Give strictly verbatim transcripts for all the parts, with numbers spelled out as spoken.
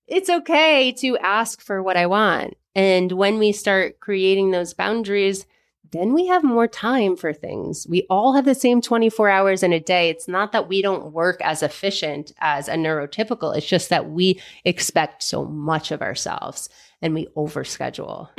it's okay to ask for what I want. And when we start creating those boundaries, then we have more time for things. We all have the same twenty-four hours in a day. It's not that we don't work as efficient as a neurotypical. It's just that we expect so much of ourselves and we overschedule.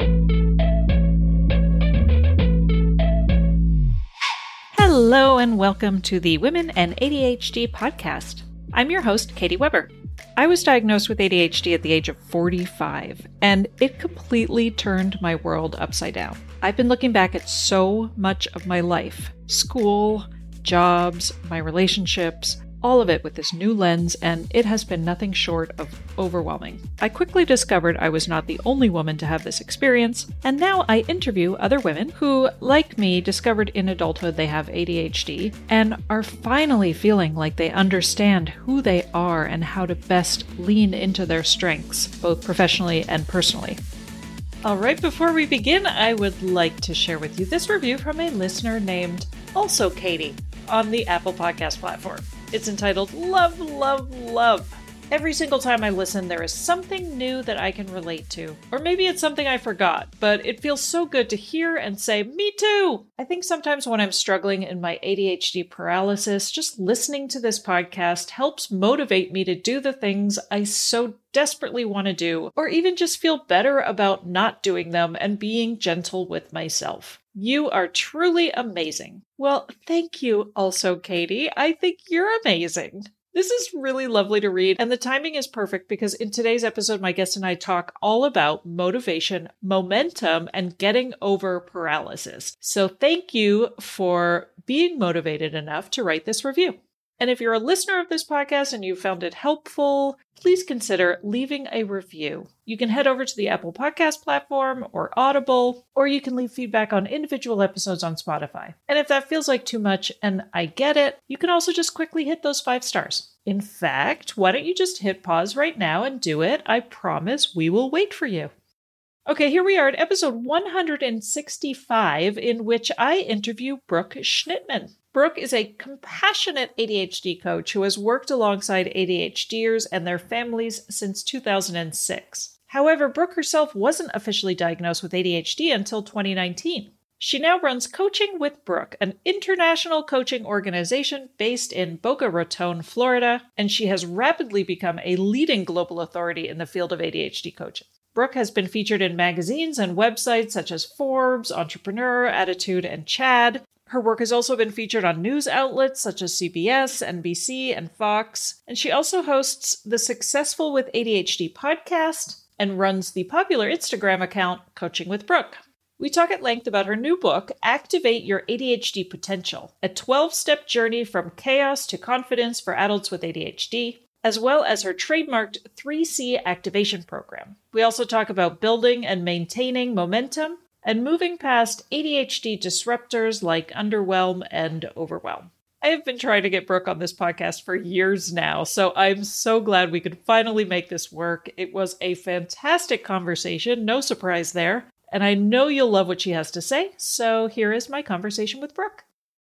Hello and welcome to the Women and A D H D podcast. I'm your host, Katie Weber. I was diagnosed with A D H D at the age of forty-five, and it completely turned my world upside down. I've been looking back at so much of my life, school, jobs, my relationships, all of it with this new lens, and it has been nothing short of overwhelming. I quickly discovered I was not the only woman to have this experience, and now I interview other women who, like me, discovered in adulthood they have A D H D and are finally feeling like they understand who they are and how to best lean into their strengths, both professionally and personally. All right, before we begin, I would like to share with you this review from a listener named Also Katie on the Apple Podcast platform. It's entitled Love, Love, Love. Every single time I listen, there is something new that I can relate to. Or maybe it's something I forgot, but it feels so good to hear and say, me too! I think sometimes when I'm struggling in my A D H D paralysis, just listening to this podcast helps motivate me to do the things I so desperately want to do, or even just feel better about not doing them and being gentle with myself. You are truly amazing. Well, thank you also, Katie. I think you're amazing. This is really lovely to read, and the timing is perfect because in today's episode, my guest and I talk all about motivation, momentum, and getting over paralysis. So thank you for being motivated enough to write this review. And if you're a listener of this podcast and you found it helpful, please consider leaving a review. You can head over to the Apple Podcast platform or Audible, or you can leave feedback on individual episodes on Spotify. And if that feels like too much, and I get it, you can also just quickly hit those five stars. In fact, why don't you just hit pause right now and do it? I promise we will wait for you. Okay, here we are at episode one hundred sixty-five, in which I interview Brooke Schnittman. Brooke is a compassionate A D H D coach who has worked alongside ADHDers and their families since two thousand six. However, Brooke herself wasn't officially diagnosed with A D H D until twenty nineteen. She now runs Coaching with Brooke, an international coaching organization based in Boca Raton, Florida, and she has rapidly become a leading global authority in the field of A D H D coaching. Brooke has been featured in magazines and websites such as Forbes, Entrepreneur, Attitude, and Chad. Her work has also been featured on news outlets such as C B S, N B C, and Fox. And she also hosts the Successful with A D H D podcast and runs the popular Instagram account Coaching with Brooke. We talk at length about her new book, Activate Your A D H D Potential, a twelve-step journey from chaos to confidence for adults with A D H D, as well as her trademarked three C activation program. We also talk about building and maintaining momentum and moving past A D H D disruptors like underwhelm and overwhelm. I have been trying to get Brooke on this podcast for years now, so I'm so glad we could finally make this work. It was a fantastic conversation, no surprise there, and I know you'll love what she has to say, so here is my conversation with Brooke.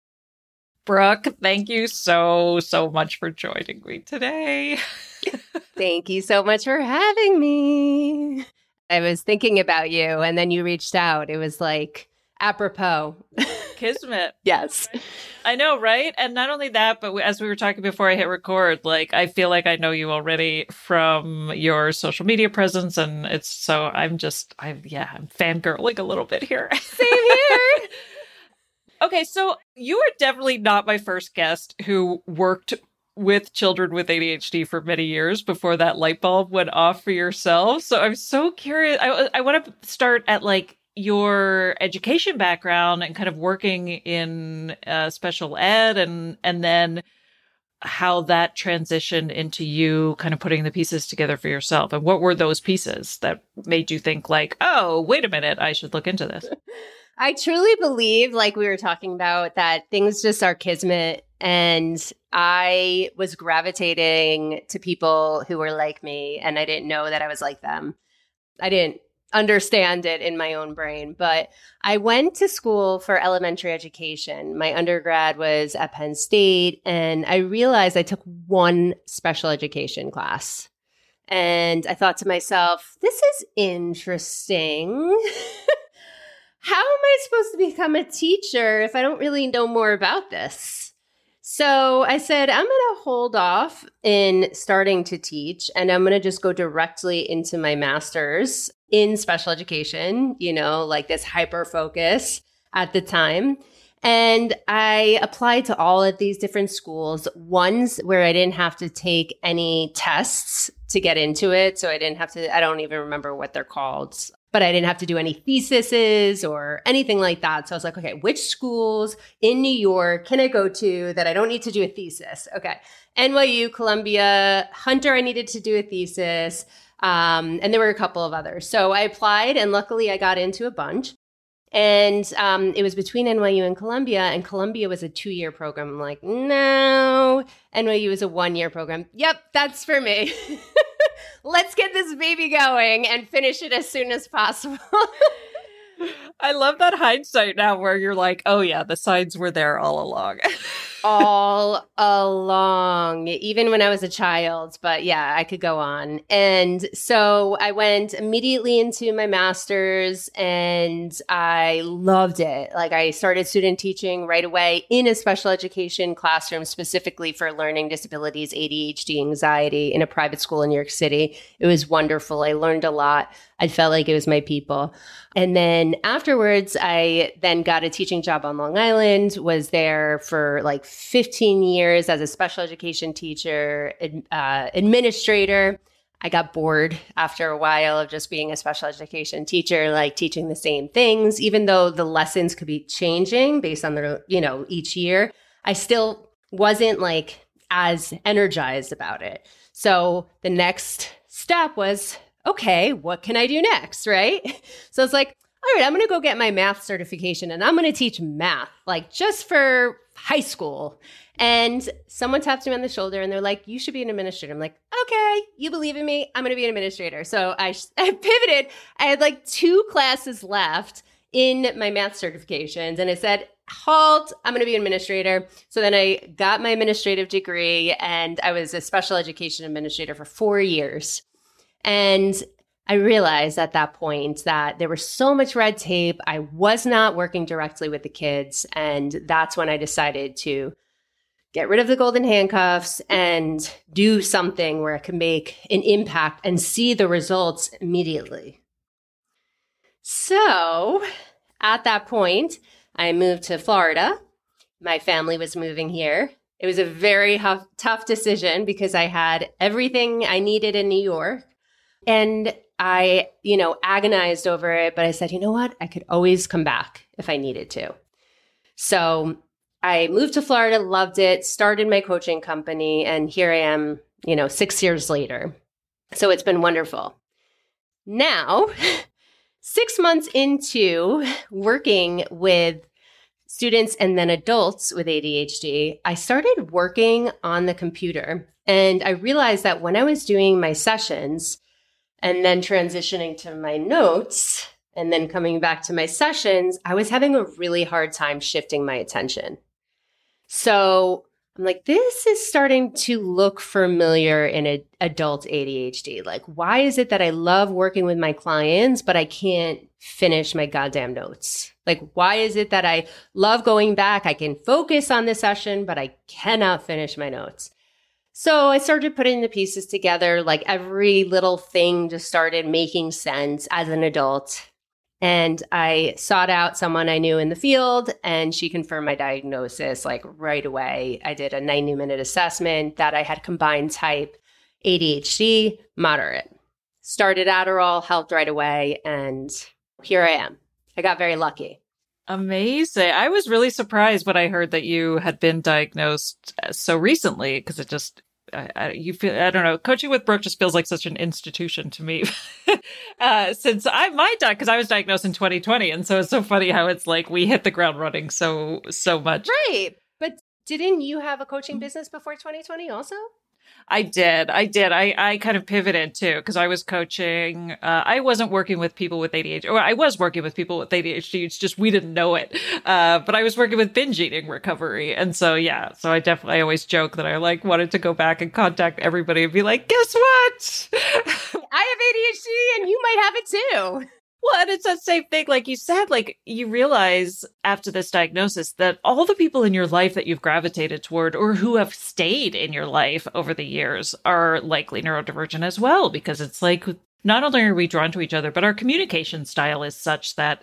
Brooke, thank you so, so much for joining me today. Thank you so much for having me. I was thinking about you, and then you reached out. It was like apropos. Kismet. Yes. I know, right? And not only that, but as we were talking before I hit record, like, I feel like I know you already from your social media presence, and it's so I'm just, I'm, yeah, I'm fangirling a little bit here. Same here. Okay, so you are definitely not my first guest who worked with children with A D H D for many years before that light bulb went off for yourself. So I'm so curious. I, I want to start at like your education background and kind of working in uh, special ed and and then how that transitioned into you kind of putting the pieces together for yourself. And what were those pieces that made you think like, oh, wait a minute, I should look into this? I truly believe, like we were talking about, that things just are kismet. And I was gravitating to people who were like me, and I didn't know that I was like them. I didn't understand it in my own brain, but I went to school for elementary education. My undergrad was at Penn State, and I realized I took one special education class. And I thought to myself, this is interesting. How am I supposed to become a teacher if I don't really know more about this? So I said, I'm going to hold off in starting to teach, and I'm going to just go directly into my master's in special education, you know, like this hyper focus at the time. And I applied to all of these different schools, ones where I didn't have to take any tests to get into it. So I didn't have to, I don't even remember what they're called, but I didn't have to do any theses or anything like that. So I was like, okay, which schools in New York can I go to that I don't need to do a thesis? Okay. N Y U, Columbia, Hunter, I needed to do a thesis. Um, and there were a couple of others. So I applied, and luckily I got into a bunch. And um, it was between N Y U and Columbia, and Columbia was a two-year program. I'm like, no, N Y U is a one-year program. Yep, that's for me. Let's get this baby going and finish it as soon as possible. I love that hindsight now where you're like, oh yeah, the signs were there all along. all along, even when I was a child. But yeah, I could go on. And so I went immediately into my master's, and I loved it. Like, I started student teaching right away in a special education classroom, specifically for learning disabilities, A D H D, anxiety, in a private school in New York City. It was wonderful. I learned a lot. I felt like it was my people. And then afterwards, I then got a teaching job on Long Island, was there for like fifteen years as a special education teacher, uh, administrator. I got bored after a while of just being a special education teacher, like teaching the same things, even though the lessons could be changing based on the, you know, each year. I still wasn't like as energized about it. So the next step was, okay, what can I do next, right? So it's like, all right, I'm going to go get my math certification, and I'm going to teach math, like just for high school. And someone tapped me on the shoulder, and they're like, you should be an administrator. I'm like, okay, you believe in me. I'm going to be an administrator. So I, I pivoted. I had like two classes left in my math certifications, and it said, halt, I'm going to be an administrator. So then I got my administrative degree, and I was a special education administrator for four years. And I realized at that point that there was so much red tape. I was not working directly with the kids. And that's when I decided to get rid of the golden handcuffs and do something where I could make an impact and see the results immediately. So at that point, I moved to Florida. My family was moving here. It was a very tough, tough decision because I had everything I needed in New York. And I, you know, agonized over it, but I said, you know what? I could always come back if I needed to. So I moved to Florida, loved it, started my coaching company, and here I am, you know, six years later. So it's been wonderful. Now, six months into working with students and then adults with A D H D, I started working on the computer. And I realized that when I was doing my sessions, and then transitioning to my notes, and then coming back to my sessions, I was having a really hard time shifting my attention. So I'm like, this is starting to look familiar in a, adult A D H D. Like, why is it that I love working with my clients, but I can't finish my goddamn notes? Like, why is it that I love going back? I can focus on the session, but I cannot finish my notes. So I started putting the pieces together, like every little thing just started making sense as an adult. And I sought out someone I knew in the field, and she confirmed my diagnosis like right away. I did a ninety minute assessment that I had combined type A D H D, moderate. Started Adderall, helped right away, and here I am. I got very lucky. Amazing. I was really surprised when I heard that you had been diagnosed so recently, because it just, I, I, you feel, I don't know, coaching with Brooke just feels like such an institution to me. uh, since I, my, because I was diagnosed in twenty twenty. And so it's so funny how it's like we hit the ground running so, so much. Right. But didn't you have a coaching business before twenty twenty also? I did. I did. I, I kind of pivoted too, because I was coaching. Uh, I wasn't working with people with A D H D, or I was working with people with A D H D. It's just we didn't know it. Uh, but I was working with binge eating recovery. And so, yeah, so I definitely I always joke that I like wanted to go back and contact everybody and be like, guess what? I have A D H D and you might have it too. Well, and it's that same thing, like you said, like you realize after this diagnosis that all the people in your life that you've gravitated toward or who have stayed in your life over the years are likely neurodivergent as well, because it's like not only are we drawn to each other, but our communication style is such that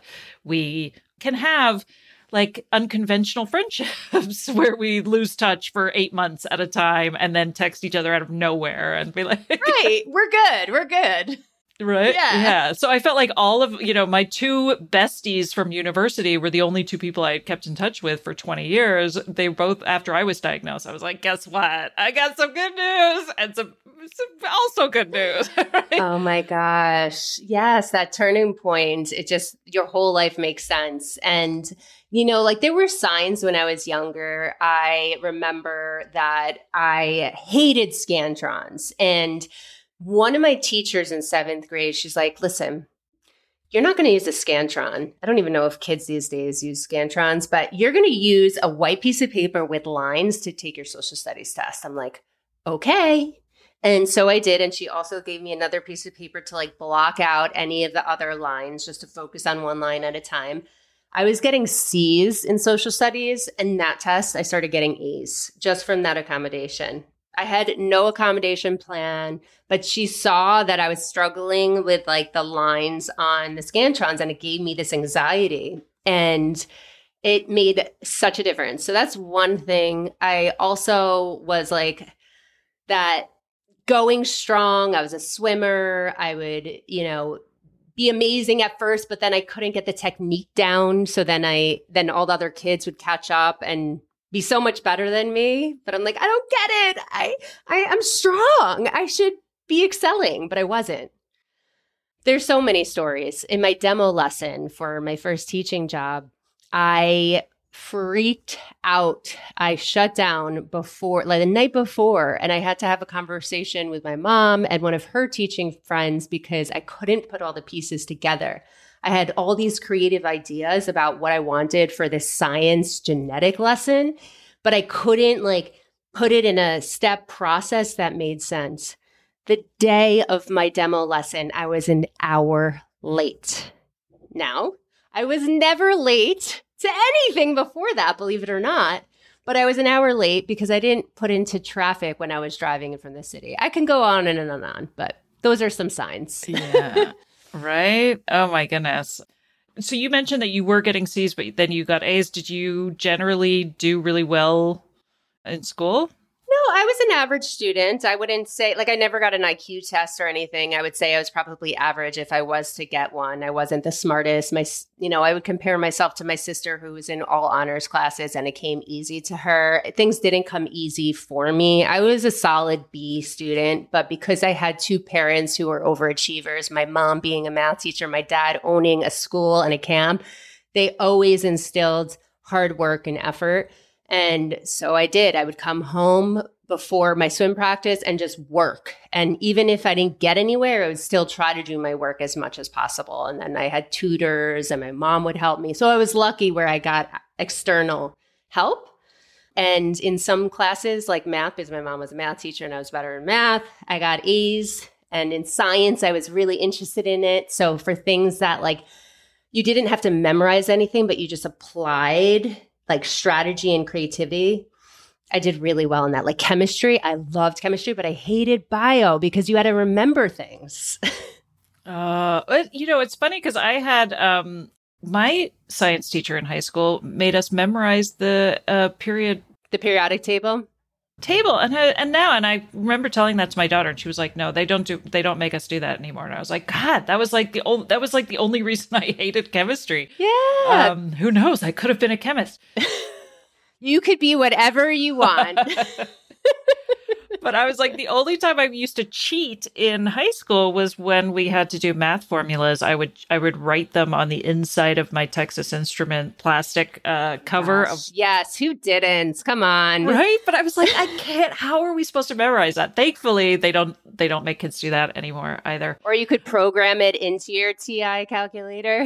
we can have like unconventional friendships where we lose touch for eight months at a time and then text each other out of nowhere and be like, right, we're good, we're good. Right? Yeah. Yeah. So I felt like all of, you know, my two besties from university were the only two people I had kept in touch with for twenty years. They both, after I was diagnosed, I was like, guess what? I got some good news and some, some also good news. Right? Oh my gosh. Yes. That turning point. It just, your whole life makes sense. And, you know, like there were signs when I was younger. I remember that I hated Scantrons, and one of my teachers in seventh grade, she's like, listen, you're not going to use a Scantron. I don't even know if kids these days use Scantrons, but you're going to use a white piece of paper with lines to take your social studies test. I'm like, okay. And so I did. And she also gave me another piece of paper to like block out any of the other lines, just to focus on one line at a time. I was getting C's in social studies, and that test, I started getting A's just from that accommodation. I had no accommodation plan, but she saw that I was struggling with like the lines on the Scantrons, and it gave me this anxiety, and it made such a difference. So that's one thing. I also was like that going strong. I was a swimmer. I would, you know, be amazing at first, but then I couldn't get the technique down. So then I, then all the other kids would catch up and be so much better than me. But I'm like, I don't get it. I, I am strong. I should be excelling, but I wasn't. There's so many stories. In my demo lesson for my first teaching job, I freaked out. I shut down before, like the night before, and I had to have a conversation with my mom and one of her teaching friends because I couldn't put all the pieces together. I had all these creative ideas about what I wanted for this science genetic lesson, but I couldn't like put it in a step process that made sense. The day of my demo lesson, I was an hour late. Now, I was never late to anything before that, believe it or not, but I was an hour late because I didn't put into traffic when I was driving in from the city. I can go on and on and on, but those are some signs. Yeah. Right? Oh my goodness. So you mentioned that you were getting C's, but then you got A's. Did you generally do really well in school? No, I was an average student. I wouldn't say, like, I never got an I Q test or anything. I would say I was probably average if I was to get one. I wasn't the smartest. My, you know, I would compare myself to my sister who was in all honors classes, and it came easy to her. Things didn't come easy for me. I was a solid B student, but because I had two parents who were overachievers, my mom being a math teacher, my dad owning a school and a camp, they always instilled hard work and effort. And so I did. I would come home before my swim practice and just work. And even if I didn't get anywhere, I would still try to do my work as much as possible. And then I had tutors and my mom would help me. So I was lucky where I got external help. And in some classes like math, because my mom was a math teacher and I was better in math, I got A's. And in science, I was really interested in it. So for things that like you didn't have to memorize anything, but you just applied like strategy and creativity, I did really well in that. Like chemistry, I loved chemistry, but I hated bio because you had to remember things. uh, you know, it's funny because I had um, my science teacher in high school made us memorize the uh, period, the periodic table. Table and and now and I remember telling that to my daughter, and she was like, "No, they don't do they don't make us do that anymore." And I was like, "God, that was like the old, that was like the only reason I hated chemistry." Yeah. Um, who knows? I could have been a chemist. You could be whatever you want. But I was like, the only time I used to cheat in high school was when we had to do math formulas. I would I would write them on the inside of my Texas Instrument plastic uh, cover. Gosh, Of, yes, who didn't? Come on. right? But I was like, I can't. How are we supposed to memorize that? Thankfully, they don't they don't make kids do that anymore either. Or you could program it into your T I calculator.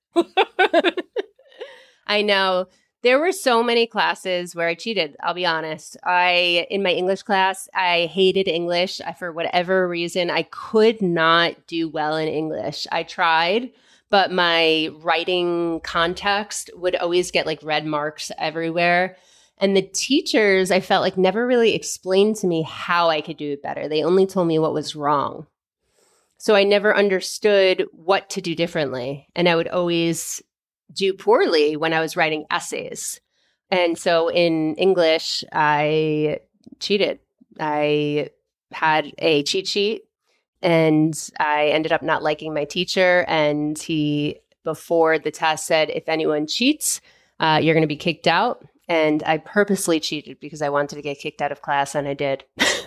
I know. There were so many classes where I cheated. I'll be honest. I, in my English class, I hated English. I, for whatever reason, I could not do well in English. I tried, but my writing context would always get like red marks everywhere. And the teachers, I felt like never really explained to me how I could do it better. They only told me what was wrong. So I never understood what to do differently. And I would always do poorly when I was writing essays. And so in English, I cheated. I had a cheat sheet and I ended up not liking my teacher. And he, before the test, said, if anyone cheats, uh, you're going to be kicked out. And I purposely cheated because I wanted to get kicked out of class, and I did.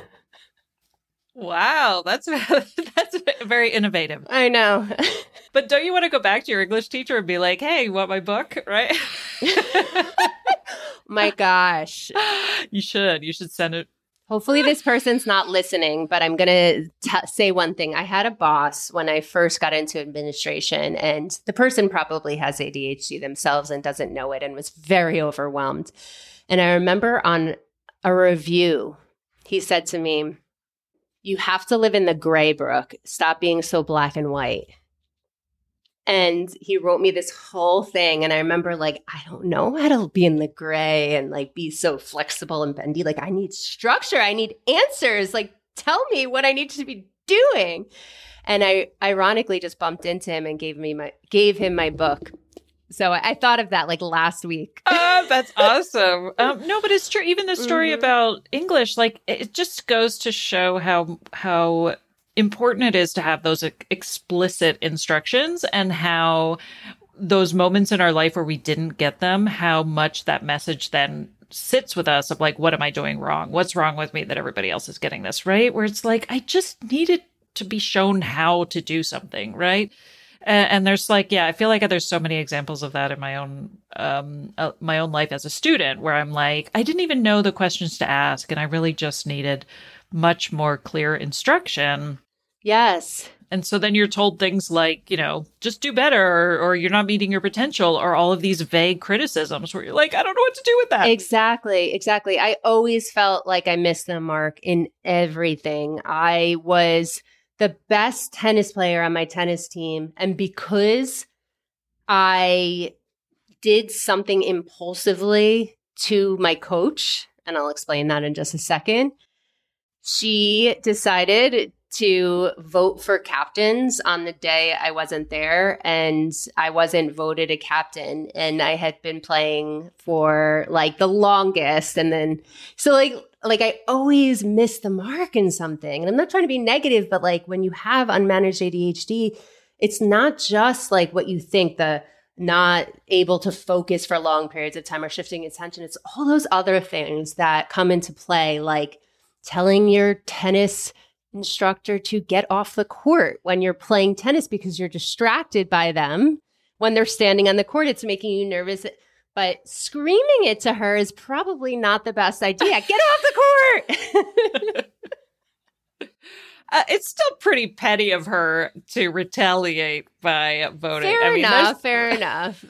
Wow, that's that's very innovative. I know. But don't you want to go back to your English teacher and be like, hey, you want my book? Right? My gosh. You should. You should send it. Hopefully this person's not listening, but I'm going to say one thing. I had a boss when I first got into administration, and the person probably has A D H D themselves and doesn't know it and was very overwhelmed. And I remember on a review, he said to me, you have to live in the gray, Brooke. Stop being so black and white. And he wrote me this whole thing. And I remember like, I don't know how to be in the gray and like be so flexible and bendy. Like I need structure. I need answers. Like tell me what I need to be doing. And I ironically just bumped into him and gave me my gave him my book. So I, I thought of that like last week. Oh, that's awesome. Um, no, but it's true. Even the story Mm-hmm. about English, like it just goes to show how how important it is to have those ex- explicit instructions, and how those moments in our life where we didn't get them, how much that message then sits with us of like, what am I doing wrong? What's wrong with me that everybody else is getting this, right? Where it's like, I just needed to be shown how to do something, right? And, and there's like, yeah, I feel like there's so many examples of that in my own, um, uh, my own life as a student, where I'm like, I didn't even know the questions to ask, and I really just needed much more clear instruction. Yes. And so then you're told things like, you know, just do better, or, or you're not meeting your potential, or all of these vague criticisms where you're like, I don't know what to do with that. Exactly. Exactly. I always felt like I missed the mark in everything. I was the best tennis player on my tennis team. And because I did something impulsively to my coach, and I'll explain that in just a second, she decided to vote for captains on the day I wasn't there, and I wasn't voted a captain, and I had been playing for like the longest. And then, so like, like I always miss the mark in something. And I'm not trying to be negative, but like when you have unmanaged A D H D, it's not just like what you think, the not able to focus for long periods of time or shifting attention. It's all those other things that come into play, like telling your tennis instructor to get off the court when you're playing tennis because you're distracted by them. When they're standing on the court, it's making you nervous. But screaming it to her is probably not the best idea. Get off the court! uh, it's still pretty petty of her to retaliate by voting. Fair I mean, enough, fair enough.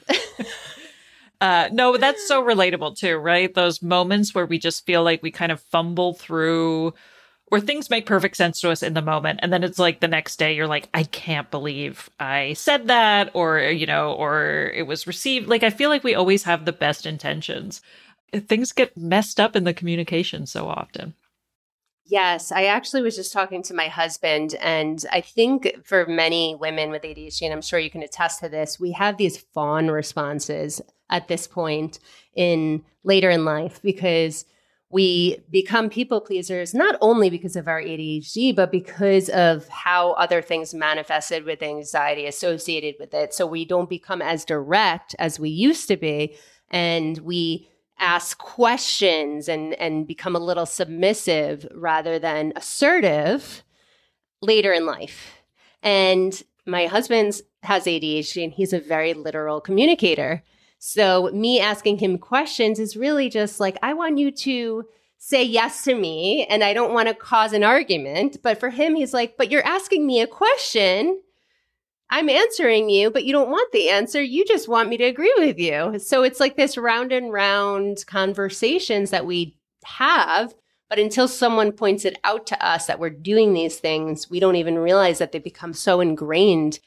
Uh, no, but that's so relatable too, right? Those moments where we just feel like we kind of fumble through, where things make perfect sense to us in the moment. And then it's like the next day you're like, I can't believe I said that, or, you know, or it was received. Like, I feel like we always have the best intentions. Things get messed up in the communication so often. Yes, I actually was just talking to my husband, and I think for many women with A D H D, and I'm sure you can attest to this, we have these fawn responses at this point in later in life, because we become people pleasers, not only because of our A D H D, but because of how other things manifested with anxiety associated with it. So we don't become as direct as we used to be. And we ask questions and, and become a little submissive rather than assertive later in life. And my husband has A D H D and he's a very literal communicator. So me asking him questions is really just like, I want you to say yes to me and I don't want to cause an argument. But for him, he's like, but you're asking me a question. I'm answering you, but you don't want the answer. You just want me to agree with you. So it's like this round and round conversations that we have. But until someone points it out to us that we're doing these things, we don't even realize that they become so ingrained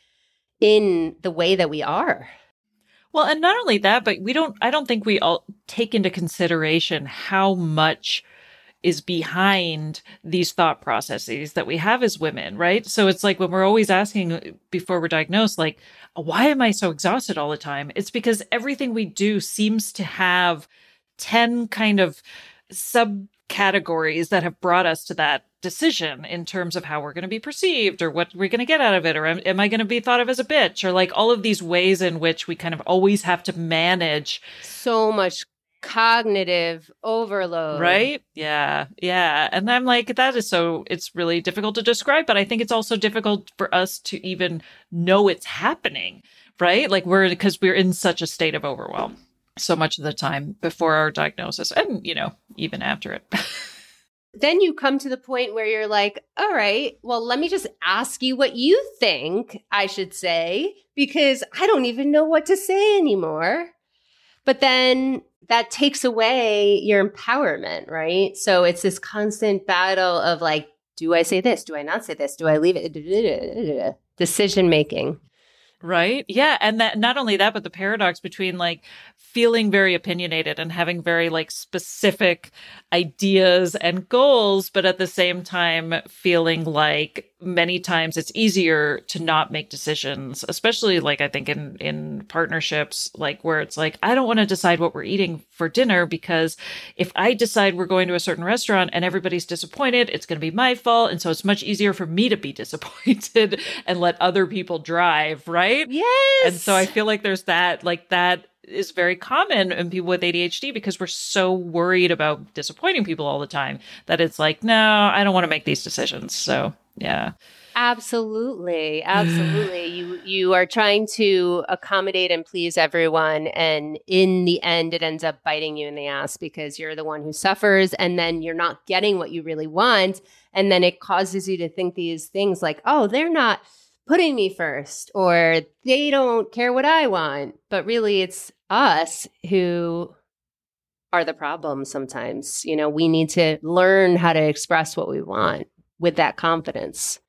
in the way that we are. Well, and not only that, but we don't, I don't think we all take into consideration how much is behind these thought processes that we have as women, right? So it's like when we're always asking before we're diagnosed, like, why am I so exhausted all the time? It's because everything we do seems to have ten kind of subcategories that have brought us to that decision in terms of how we're going to be perceived or what we're going to get out of it, or am, am I going to be thought of as a bitch, or like all of these ways in which we kind of always have to manage so much cognitive overload. Right? Yeah. Yeah. And I'm like, that is so, it's really difficult to describe, but I think it's also difficult for us to even know it's happening, right? Like we're, because we're in such a state of overwhelm so much of the time before our diagnosis and, you know, even after it. Then you come to the point where you're like, all right, well, let me just ask you what you think I should say, because I don't even know what to say anymore. But then that takes away your empowerment, right? So it's this constant battle of like, do I say this? Do I not say this? Do I leave it? Decision making. Right. Yeah. And that not only that, but the paradox between like feeling very opinionated and having very like specific ideas and goals, but at the same time feeling like many times it's easier to not make decisions, especially like I think in, in partnerships, like where it's like, I don't want to decide what we're eating for dinner because if I decide we're going to a certain restaurant and everybody's disappointed, it's going to be my fault. And so it's much easier for me to be disappointed and let other people drive. Right. Yes. And so I feel like there's that, like that is very common in people with A D H D because we're so worried about disappointing people all the time that it's like, no, I don't want to make these decisions. So yeah. Absolutely. Absolutely. you you are trying to accommodate and please everyone. And in the end, it ends up biting you in the ass because you're the one who suffers and then you're not getting what you really want. And then it causes you to think these things like, oh, they're not putting me first or they don't care what I want. But really, it's us who are the problem sometimes. You know, we need to learn how to express what we want with that confidence.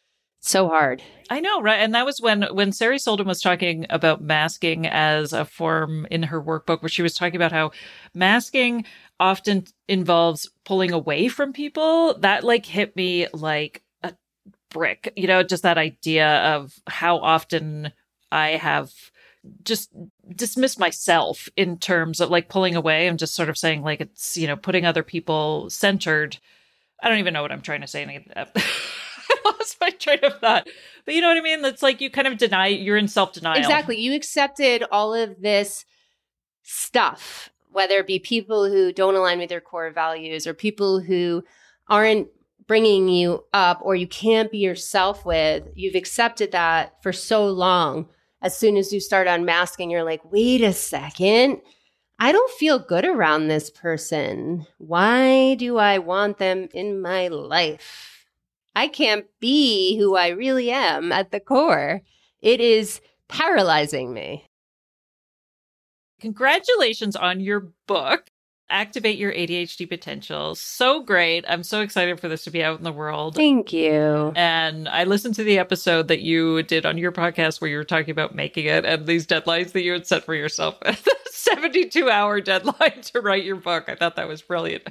So hard. I know, right? And that was when when Sari Solden was talking about masking as a form in her workbook, where she was talking about how masking often involves pulling away from people. That like hit me like a brick, you know, just that idea of how often I have just dismissed myself in terms of like pulling away and just sort of saying like it's, you know, putting other people centered. I don't even know what I'm trying to say. Any of that. I lost my train of thought. But you know what I mean? It's like you kind of deny, you're in self-denial. Exactly. You accepted all of this stuff, whether it be people who don't align with your core values or people who aren't bringing you up or you can't be yourself with. You've accepted that for so long. As soon as you start unmasking, you're like, wait a second. I don't feel good around this person. Why do I want them in my life? I can't be who I really am at the core. It is paralyzing me. Congratulations on your book, Activate Your A D H D Potential. So great. I'm so excited for this to be out in the world. Thank you. And I listened to the episode that you did on your podcast where you were talking about making it and these deadlines that you had set for yourself. seventy-two hour deadline to write your book. I thought that was brilliant.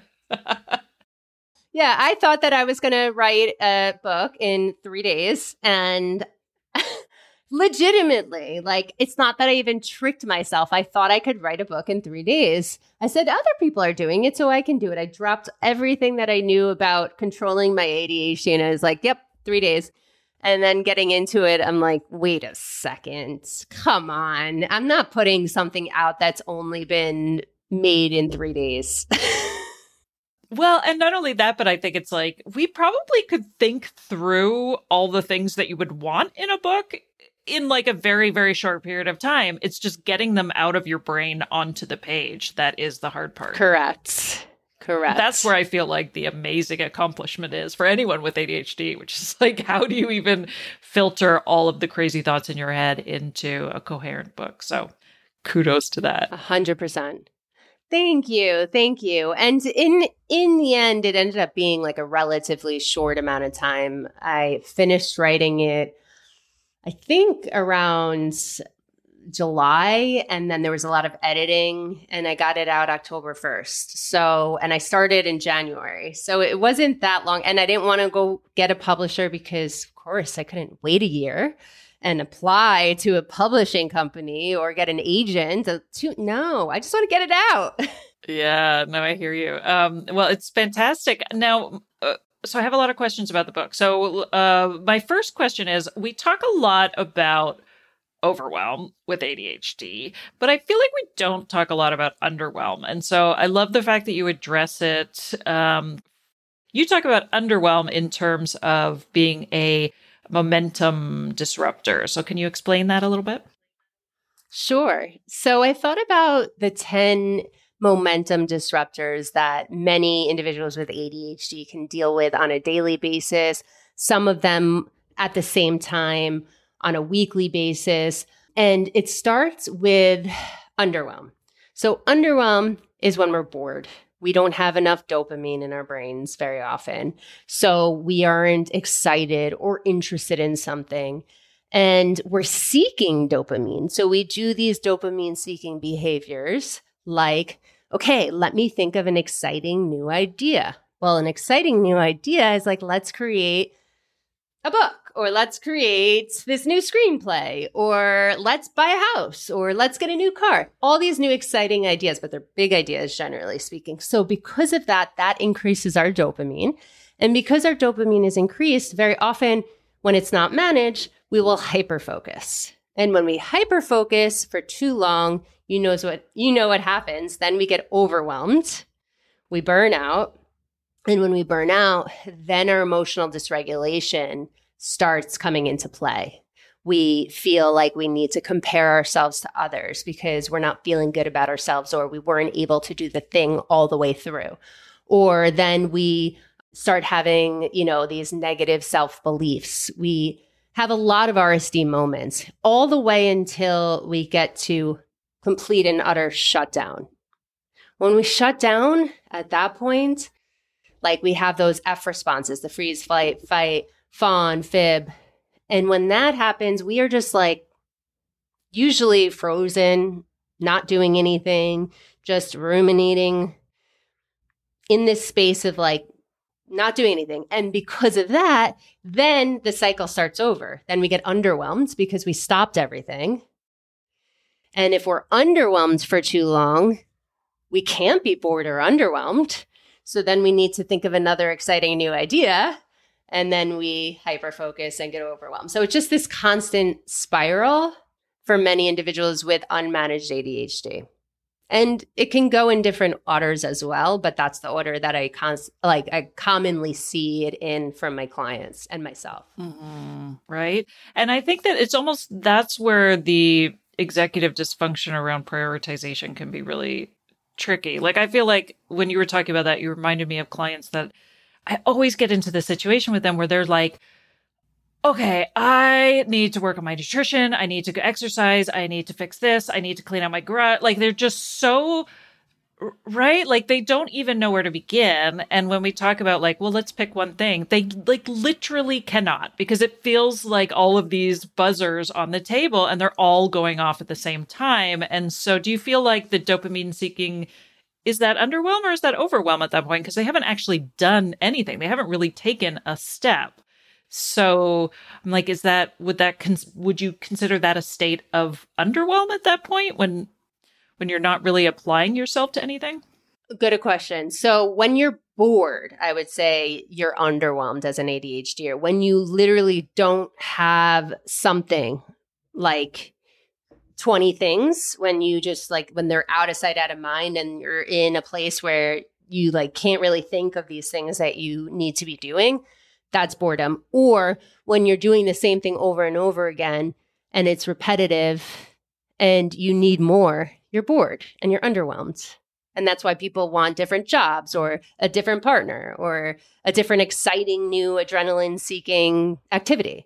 Yeah, I thought that I was going to write a book in three days. And legitimately, like, it's not that I even tricked myself. I thought I could write a book in three days. I said, other people are doing it, so I can do it. I dropped everything that I knew about controlling my A D H D. And I was like, yep, three days. And then getting into it, I'm like, wait a second. Come on. I'm not putting something out that's only been made in three days. Well, and not only that, but I think it's like we probably could think through all the things that you would want in a book in like a very, very short period of time. It's just getting them out of your brain onto the page that is the hard part. Correct. Correct. That's where I feel like the amazing accomplishment is for anyone with A D H D, which is like, how do you even filter all of the crazy thoughts in your head into a coherent book? So kudos to that. A hundred percent. Thank you. Thank you. And in in the end, it ended up being like a relatively short amount of time. I finished writing it, I think, around July, and then there was a lot of editing, and I got it out October first. So, and I started in January. So it wasn't that long, and I didn't want to go get a publisher because, of course, I couldn't wait a year and apply to a publishing company or get an agent. To, no, I just want to get it out. Yeah, no, I hear you. Um, well, it's fantastic. Now, uh, so I have a lot of questions about the book. So uh, my first question is, we talk a lot about overwhelm with A D H D, but I feel like we don't talk a lot about underwhelm. And so I love the fact that you address it. Um, you talk about underwhelm in terms of being a momentum disruptor. So can you explain that a little bit? Sure. So I thought about the ten momentum disruptors that many individuals with A D H D can deal with on a daily basis, some of them at the same time on a weekly basis. And it starts with underwhelm. So underwhelm is when we're bored. We don't have enough dopamine in our brains very often. So we aren't excited or interested in something. And we're seeking dopamine. So we do these dopamine seeking behaviors like, okay, let me think of an exciting new idea. Well, an exciting new idea is like, let's create a book, or let's create this new screenplay, or let's buy a house, or let's get a new car. All these new exciting ideas, but they're big ideas, generally speaking. So because of that, that increases our dopamine. And because our dopamine is increased, very often when it's not managed, we will hyperfocus. And when we hyperfocus for too long, you know what, you know what happens. Then we get overwhelmed. We burn out. And when we burn out, then our emotional dysregulation starts coming into play. We feel like we need to compare ourselves to others because we're not feeling good about ourselves, or we weren't able to do the thing all the way through. Or then we start having, you know, these negative self-beliefs. We have a lot of R S D moments all the way until we get to complete and utter shutdown. When we shut down at that point, like we have those F responses, the freeze, flight, fight, fawn, fib. And when that happens, we are just like usually frozen, not doing anything, just ruminating in this space of like not doing anything. And because of that, then the cycle starts over. Then we get underwhelmed because we stopped everything. And if we're underwhelmed for too long, we can't be bored or underwhelmed. So then we need to think of another exciting new idea, and then we hyper-focus and get overwhelmed. So it's just this constant spiral for many individuals with unmanaged A D H D. And it can go in different orders as well, but that's the order that I cons- like I commonly see it in from my clients and myself. Mm-hmm. Right. And I think that it's almost, that's where the executive dysfunction around prioritization can be really tricky. Like, I feel like when you were talking about that, you reminded me of clients that I always get into the situation with them where they're like, okay, I need to work on my nutrition. I need to exercise. I need to fix this. I need to clean out my garage. Like, they're just so, right? Like, they don't even know where to begin. And when we talk about like, well, let's pick one thing, they like literally cannot, because it feels like all of these buzzers on the table and they're all going off at the same time. And so do you feel like the dopamine seeking, is that underwhelm or is that overwhelm at that point? Because they haven't actually done anything. They haven't really taken a step. So I'm like, is that, would that, cons- would you consider that a state of underwhelm at that point when, when you're not really applying yourself to anything? Good question. So when you're bored, I would say you're underwhelmed as an A D H D er. When you literally don't have something like twenty things when you just like, when they're out of sight, out of mind, and you're in a place where you like can't really think of these things that you need to be doing, that's boredom. Or when you're doing the same thing over and over again and it's repetitive and you need more, you're bored and you're underwhelmed. And that's why people want different jobs or a different partner or a different exciting new adrenaline seeking activity.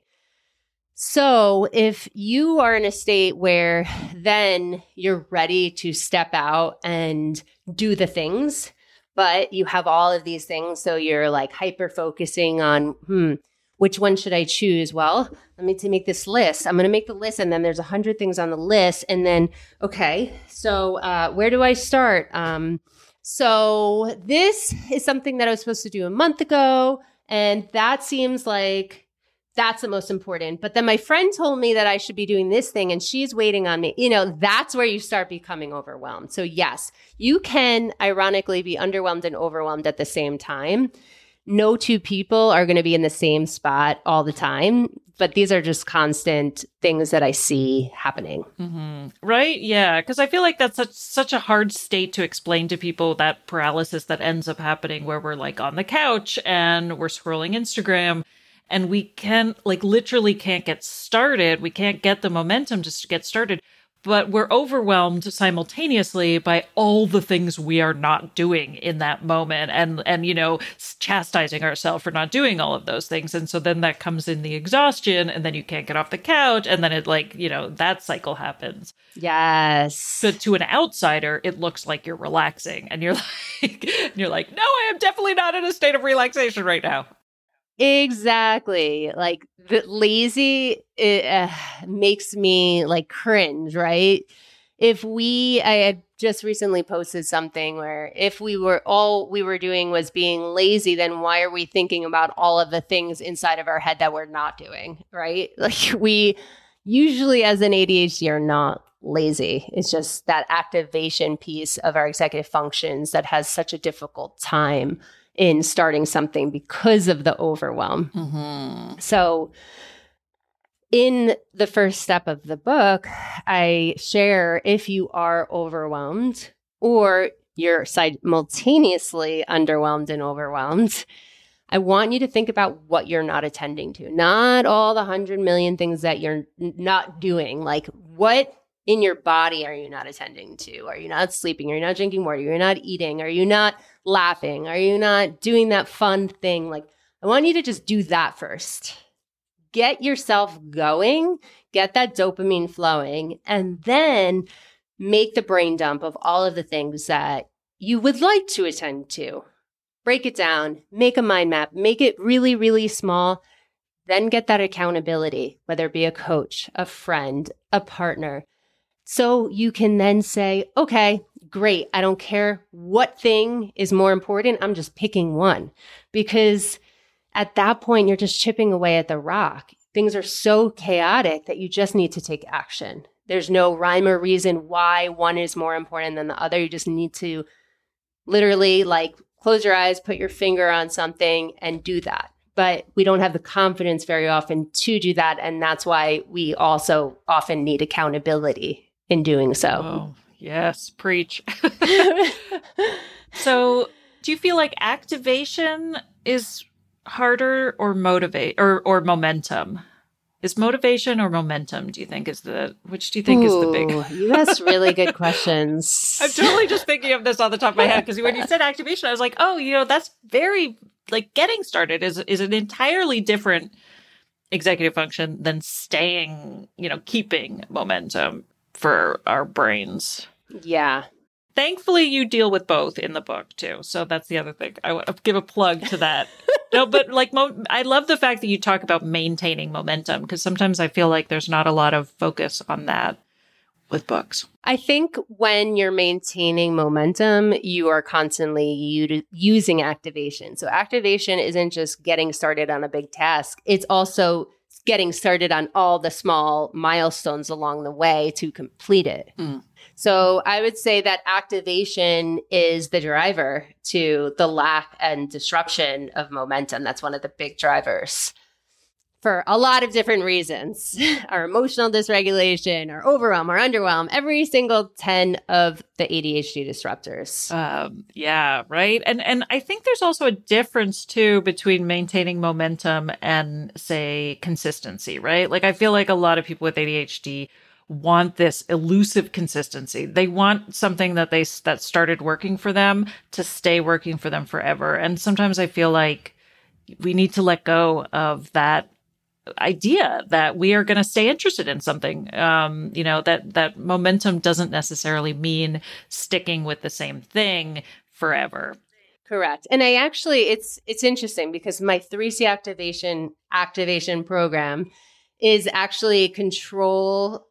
So if you are in a state where then you're ready to step out and do the things, but you have all of these things, so you're like hyper focusing on, hmm, which one should I choose? Well, let me to make this list. I'm going to make the list, and then there's a hundred things on the list, and then okay, so uh, where do I start? Um, so this is something that I was supposed to do a month ago, and that seems like that's the most important. But then my friend told me that I should be doing this thing and she's waiting on me. You know, that's where you start becoming overwhelmed. So yes, you can ironically be underwhelmed and overwhelmed at the same time. No two people are going to be in the same spot all the time, but these are just constant things that I see happening. Mm-hmm. Right? Yeah. Because I feel like that's such, such a hard state to explain to people, that paralysis that ends up happening where we're like on the couch and we're scrolling Instagram. And we can like literally can't get started. We can't get the momentum just to get started, but we're overwhelmed simultaneously by all the things we are not doing in that moment, and, and, you know, chastising ourselves for not doing all of those things. And so then that comes in the exhaustion, and then you can't get off the couch. And then it like, you know, that cycle happens. Yes. But to an outsider, it looks like you're relaxing, and you're like, you're like, no, I am definitely not in a state of relaxation right now. Exactly. Like the lazy it, uh, makes me like cringe, right? If we, I had just recently posted something where if we were all we were doing was being lazy, then why are we thinking about all of the things inside of our head that we're not doing, right? Like we usually as an A D H D are not lazy. It's just that activation piece of our executive functions that has such a difficult time in starting something because of the overwhelm. Mm-hmm. So in the first step of the book, I share if you are overwhelmed or you're simultaneously underwhelmed and overwhelmed, I want you to think about what you're not attending to, not all the hundred million things that you're not doing. Like what in your body are you not attending to? Are you not sleeping? Are you not drinking water? Are you not eating? Are you not laughing? Are you not doing that fun thing? Like, I want you to just do that first. Get yourself going, get that dopamine flowing, and then make the brain dump of all of the things that you would like to attend to. Break it down, make a mind map, make it really, really small, then get that accountability, whether it be a coach, a friend, a partner. So you can then say, okay, great. I don't care what thing is more important. I'm just picking one, because at that point, you're just chipping away at the rock. Things are so chaotic that you just need to take action. There's no rhyme or reason why one is more important than the other. You just need to literally like close your eyes, put your finger on something and do that. But we don't have the confidence very often to do that. And that's why we also often need accountability in doing so. Oh, yes. Preach. So do you feel like activation is harder or motivate or, or momentum? Is motivation or momentum, do you think is the, which do you think Ooh, is the big? You ask really good questions. I'm totally just thinking of this on the top of my head, because when you said activation, I was like, oh, you know, that's very, like getting started is, is an entirely different executive function than staying, you know, keeping momentum for our brains. Yeah. Thankfully, you deal with both in the book, too. So that's the other thing. I want to give a plug to that. No, but like, mo- I love the fact that you talk about maintaining momentum, because sometimes I feel like there's not a lot of focus on that with books. I think when you're maintaining momentum, you are constantly u- using activation. So activation isn't just getting started on a big task. It's also getting started on all the small milestones along the way to complete it. Mm. So I would say that activation is the driver to the lack and disruption of momentum. That's one of the big drivers. for a lot of different reasons. Our emotional dysregulation, our overwhelm, our underwhelm, every single ten of the A D H D disruptors. Um, yeah, right. And and I think there's also a difference too between maintaining momentum and, say, consistency, right? Like I feel like a lot of people with A D H D want this elusive consistency. They want something that they that started working for them to stay working for them forever. And sometimes I feel like we need to let go of that idea that we are going to stay interested in something. Um, you know, that, that momentum doesn't necessarily mean sticking with the same thing forever. Correct. And I actually, it's, it's interesting because my three C activation activation program is actually control,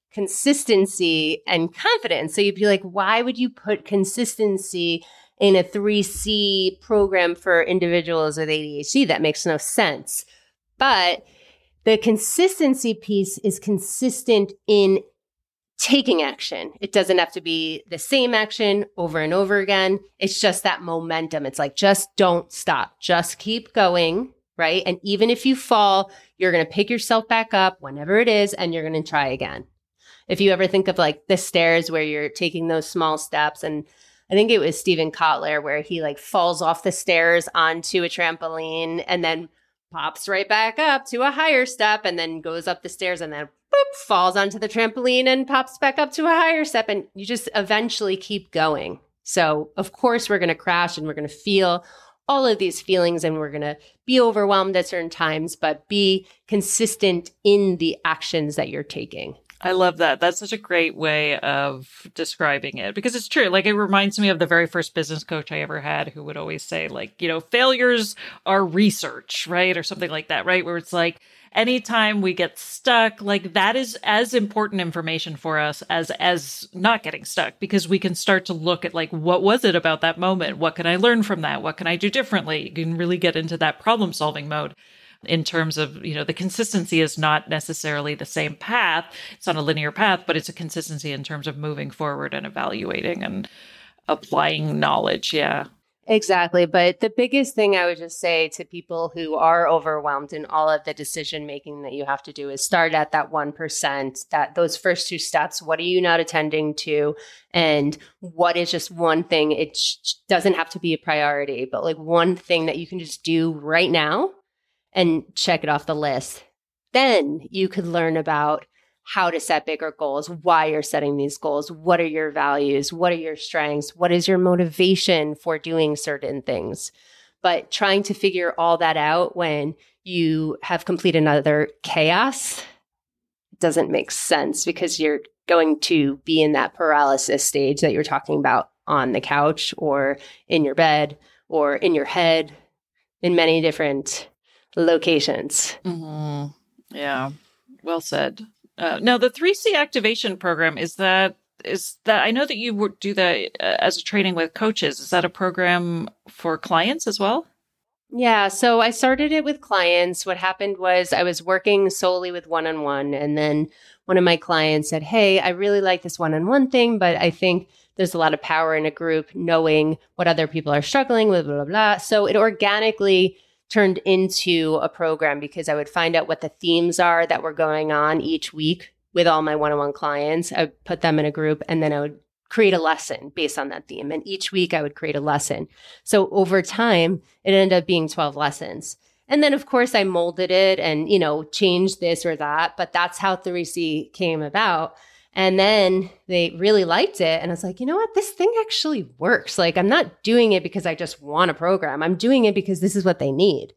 consistency, and confidence. So you'd be like, why would you put consistency in a three C program for individuals with A D H D? That makes no sense. But the consistency piece is consistent in taking action. It doesn't have to be the same action over and over again. It's just that momentum. It's like, just don't stop. Just keep going, right? And even if you fall, you're going to pick yourself back up whenever it is, and you're going to try again. If you ever think of like the stairs where you're taking those small steps, and I think it was Steven Kotler where he like falls off the stairs onto a trampoline and then pops right back up to a higher step and then goes up the stairs and then boop, falls onto the trampoline and pops back up to a higher step. And you just eventually keep going. So of course, we're going to crash and we're going to feel all of these feelings and we're going to be overwhelmed at certain times, but be consistent in the actions that you're taking. I love that. That's such a great way of describing it because it's true. Like it reminds me of the very first business coach I ever had who would always say like, you know, failures are research, right? Or something like that, right? Where it's like anytime we get stuck, like that is as important information for us as, as not getting stuck because we can start to look at like, what was it about that moment? What can I learn from that? What can I do differently? You can really get into that problem solving mode. In terms of, you know, the consistency is not necessarily the same path. It's not a linear path, but it's a consistency in terms of moving forward and evaluating and applying knowledge. Yeah. Exactly. But the biggest thing I would just say to people who are overwhelmed in all of the decision making that you have to do is start at that one percent, that those first two steps. What are you not attending to? And what is just one thing? It sh- doesn't have to be a priority, but like one thing that you can just do right now and check it off the list. Then you could learn about how to set bigger goals, why you're setting these goals, what are your values, what are your strengths, what is your motivation for doing certain things. But trying to figure all that out when you have completed another chaos doesn't make sense because you're going to be in that paralysis stage that you're talking about on the couch or in your bed or in your head in many different locations. Mm-hmm. Yeah. Well said. Uh, now, the three C activation program, is that, is that, I know that you would do that uh, as a training with coaches. Is that a program for clients as well? Yeah. So I started it with clients. What happened was I was working solely with one-on-one. And then one of my clients said, hey, I really like this one-on-one thing, but I think there's a lot of power in a group knowing what other people are struggling with, blah, blah, blah. So it organically turned into a program because I would find out what the themes are that were going on each week with all my one-on-one clients. I would put them in a group and then I would create a lesson based on that theme. And each week I would create a lesson. So over time, it ended up being twelve lessons. And then of course I molded it and, you know, changed this or that, but that's how three C came about. And then they really liked it. And I was like, you know what? This thing actually works. Like, I'm not doing it because I just want a program. I'm doing it because this is what they need.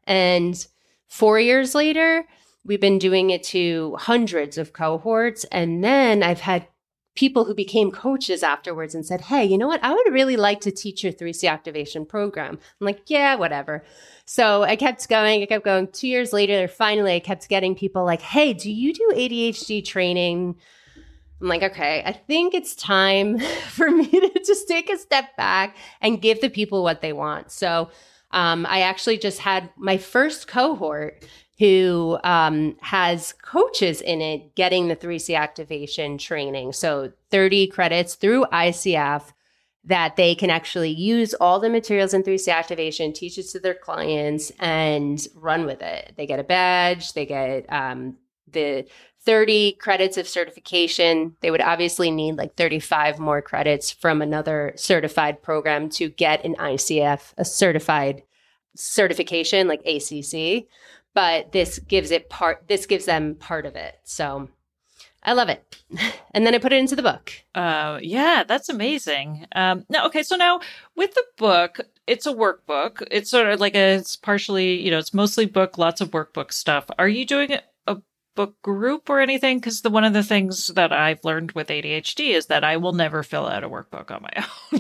And four years later, we've been doing it to hundreds of cohorts. And then I've had people who became coaches afterwards and said, hey, you know what? I would really like to teach your three C activation program. I'm like, yeah, whatever. So I kept going. I kept going. Two years later, finally, I kept getting people like, hey, do you do A D H D training? I'm like, okay, I think it's time for me to just take a step back and give the people what they want. So um, I actually just had my first cohort who um, has coaches in it getting the three C activation training. So thirty credits through I C F. that they can actually use all the materials in three C Activation, teach it to their clients, and run with it. They get a badge, they get um, the thirty credits of certification. They would obviously need like thirty-five more credits from another certified program to get an I C F, a certified certification like A C C. But this gives it part, this gives them part of it. So I love it. And then I put it into the book. Uh, yeah, that's amazing. Um, now, okay, so now with the book, it's a workbook. It's sort of like a, it's partially, you know, it's mostly book, lots of workbook stuff. Are you doing a book group or anything? Because the one of the things that I've learned with A D H D is that I will never fill out a workbook on my own.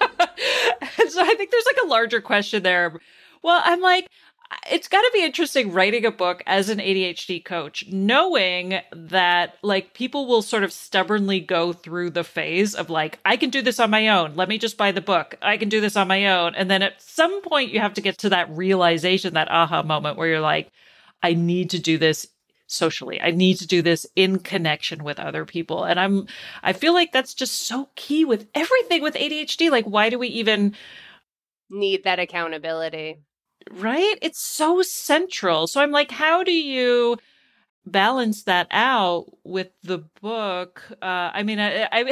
And so I think there's like a larger question there. Well, I'm like, it's got to be interesting writing a book as an A D H D coach, knowing that like people will sort of stubbornly go through the phase of like, I can do this on my own. Let me just buy the book. I can do this on my own. And then at some point you have to get to that realization, that aha moment where you're like, I need to do this socially. I need to do this in connection with other people. And I'm, I feel like that's just so key with everything with A D H D. Like, why do we even need that accountability? Right? It's so central. So I'm like, how do you balance that out with the book? Uh, I mean, I, I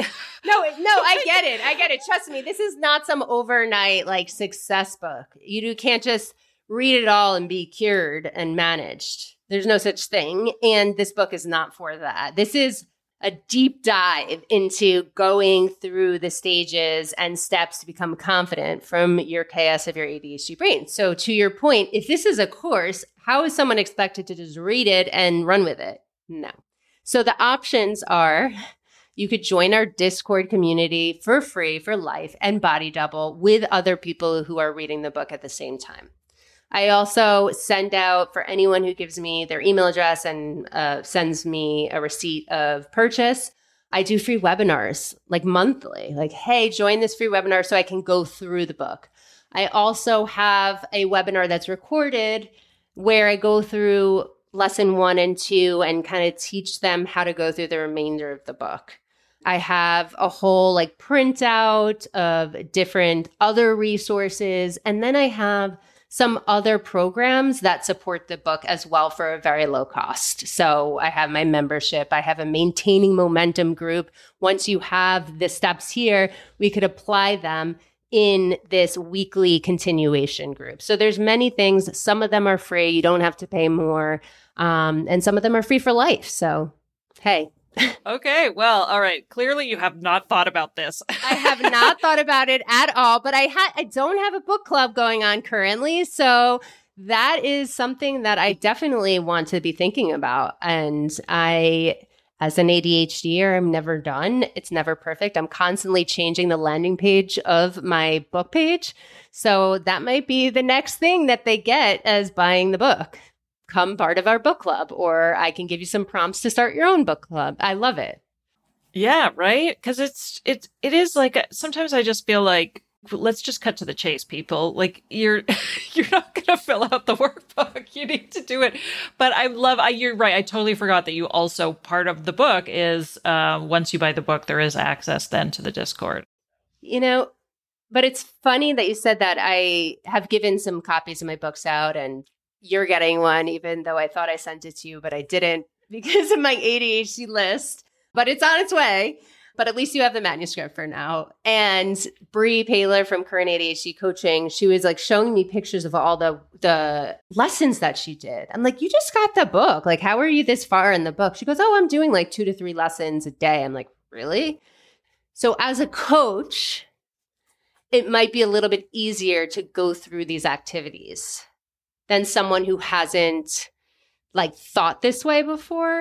no, no, I get it. I get it. Trust me, this is not some overnight like success book. You can't just read it all and be cured and managed. There's no such thing. And this book is not for that. This is a deep dive into going through the stages and steps to become confident from your chaos of your A D H D brain. So to your point, if this is a course, how is someone expected to just read it and run with it? No. So the options are you could join our Discord community for free for life and Body Double with other people who are reading the book at the same time. I also send out for anyone who gives me their email address and uh, sends me a receipt of purchase. I do free webinars like monthly, like, hey, join this free webinar so I can go through the book. I also have a webinar that's recorded where I go through lesson one and two and kind of teach them how to go through the remainder of the book. I have a whole like printout of different other resources. And then I have some other programs that support the book as well for a very low cost. So I have my membership. I have a maintaining momentum group. Once you have the steps here, we could apply them in this weekly continuation group. So there's many things. Some of them are free. You don't have to pay more. Um, and some of them are free for life. So, hey. Okay, well, all right. Clearly you have not thought about this. I have not thought about it at all, but I ha- I don't have a book club going on currently. So that is something that I definitely want to be thinking about. And I, as an A D H D er, I'm never done. It's never perfect. I'm constantly changing the landing page of my book page. So that might be the next thing that they get as buying the book. Come part of our book club, or I can give you some prompts to start your own book club. I love it. Yeah, right? Because it's, it's, it is like, a, sometimes I just feel like, let's just cut to the chase, people. Like, you're, you're not going to fill out the workbook. You need to do it. But I love, I, you're right. I totally forgot that you also, part of the book is, uh, once you buy the book, there is access then to the Discord. You know, but it's funny that you said that. I have given some copies of my books out, and you're getting one, even though I thought I sent it to you, but I didn't because of my A D H D list. But it's on its way. But at least you have the manuscript for now. And Bree Paler from Current A D H D Coaching, she was like showing me pictures of all the the lessons that she did. I'm like, you just got the book. Like, how are you this far in the book? She goes, oh, I'm doing like two to three lessons a day. I'm like, really? So as a coach, it might be a little bit easier to go through these activities than someone who hasn't like thought this way before.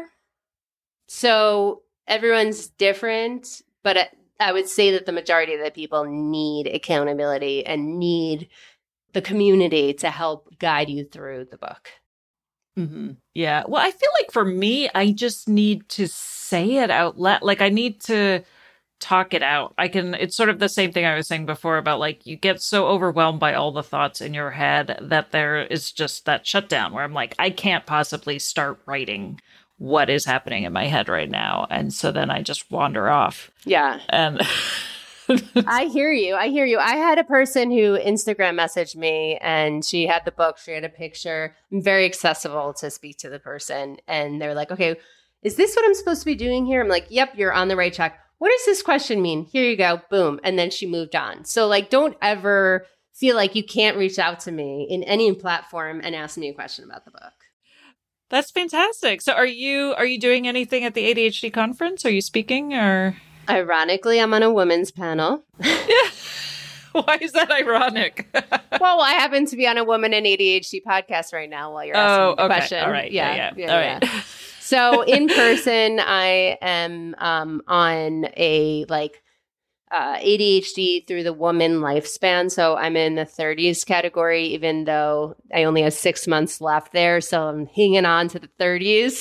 So everyone's different, but I would say that the majority of the people need accountability and need the community to help guide you through the book. Mm-hmm. Yeah. Well, I feel like for me, I just need to say it out loud. Like I need to talk it out. I can, it's sort of the same thing I was saying before about like, you get so overwhelmed by all the thoughts in your head that there is just that shutdown where I'm like, I can't possibly start writing what is happening in my head right now. And so then I just wander off. Yeah. And I hear you. I hear you. I had a person who Instagram messaged me and she had the book. She had a picture. I'm very accessible to speak to the person. And they're like, okay, is this what I'm supposed to be doing here? I'm like, yep, you're on the right track. What does this question mean? Here you go. Boom. And then she moved on. So like, don't ever feel like you can't reach out to me in any platform and ask me a question about the book. That's fantastic. So are you are you doing anything at the A D H D conference? Are you speaking or? Ironically, I'm on a women's panel. Yeah. Why is that ironic? Well, I happen to be on a woman and A D H D podcast right now while you're asking oh, the okay. question. All right. Yeah. yeah, yeah. All right. Yeah. So in person, I am um, on a like uh, A D H D through the woman lifespan. So I'm in the thirties category, even though I only have six months left there. So I'm hanging on to the thirties.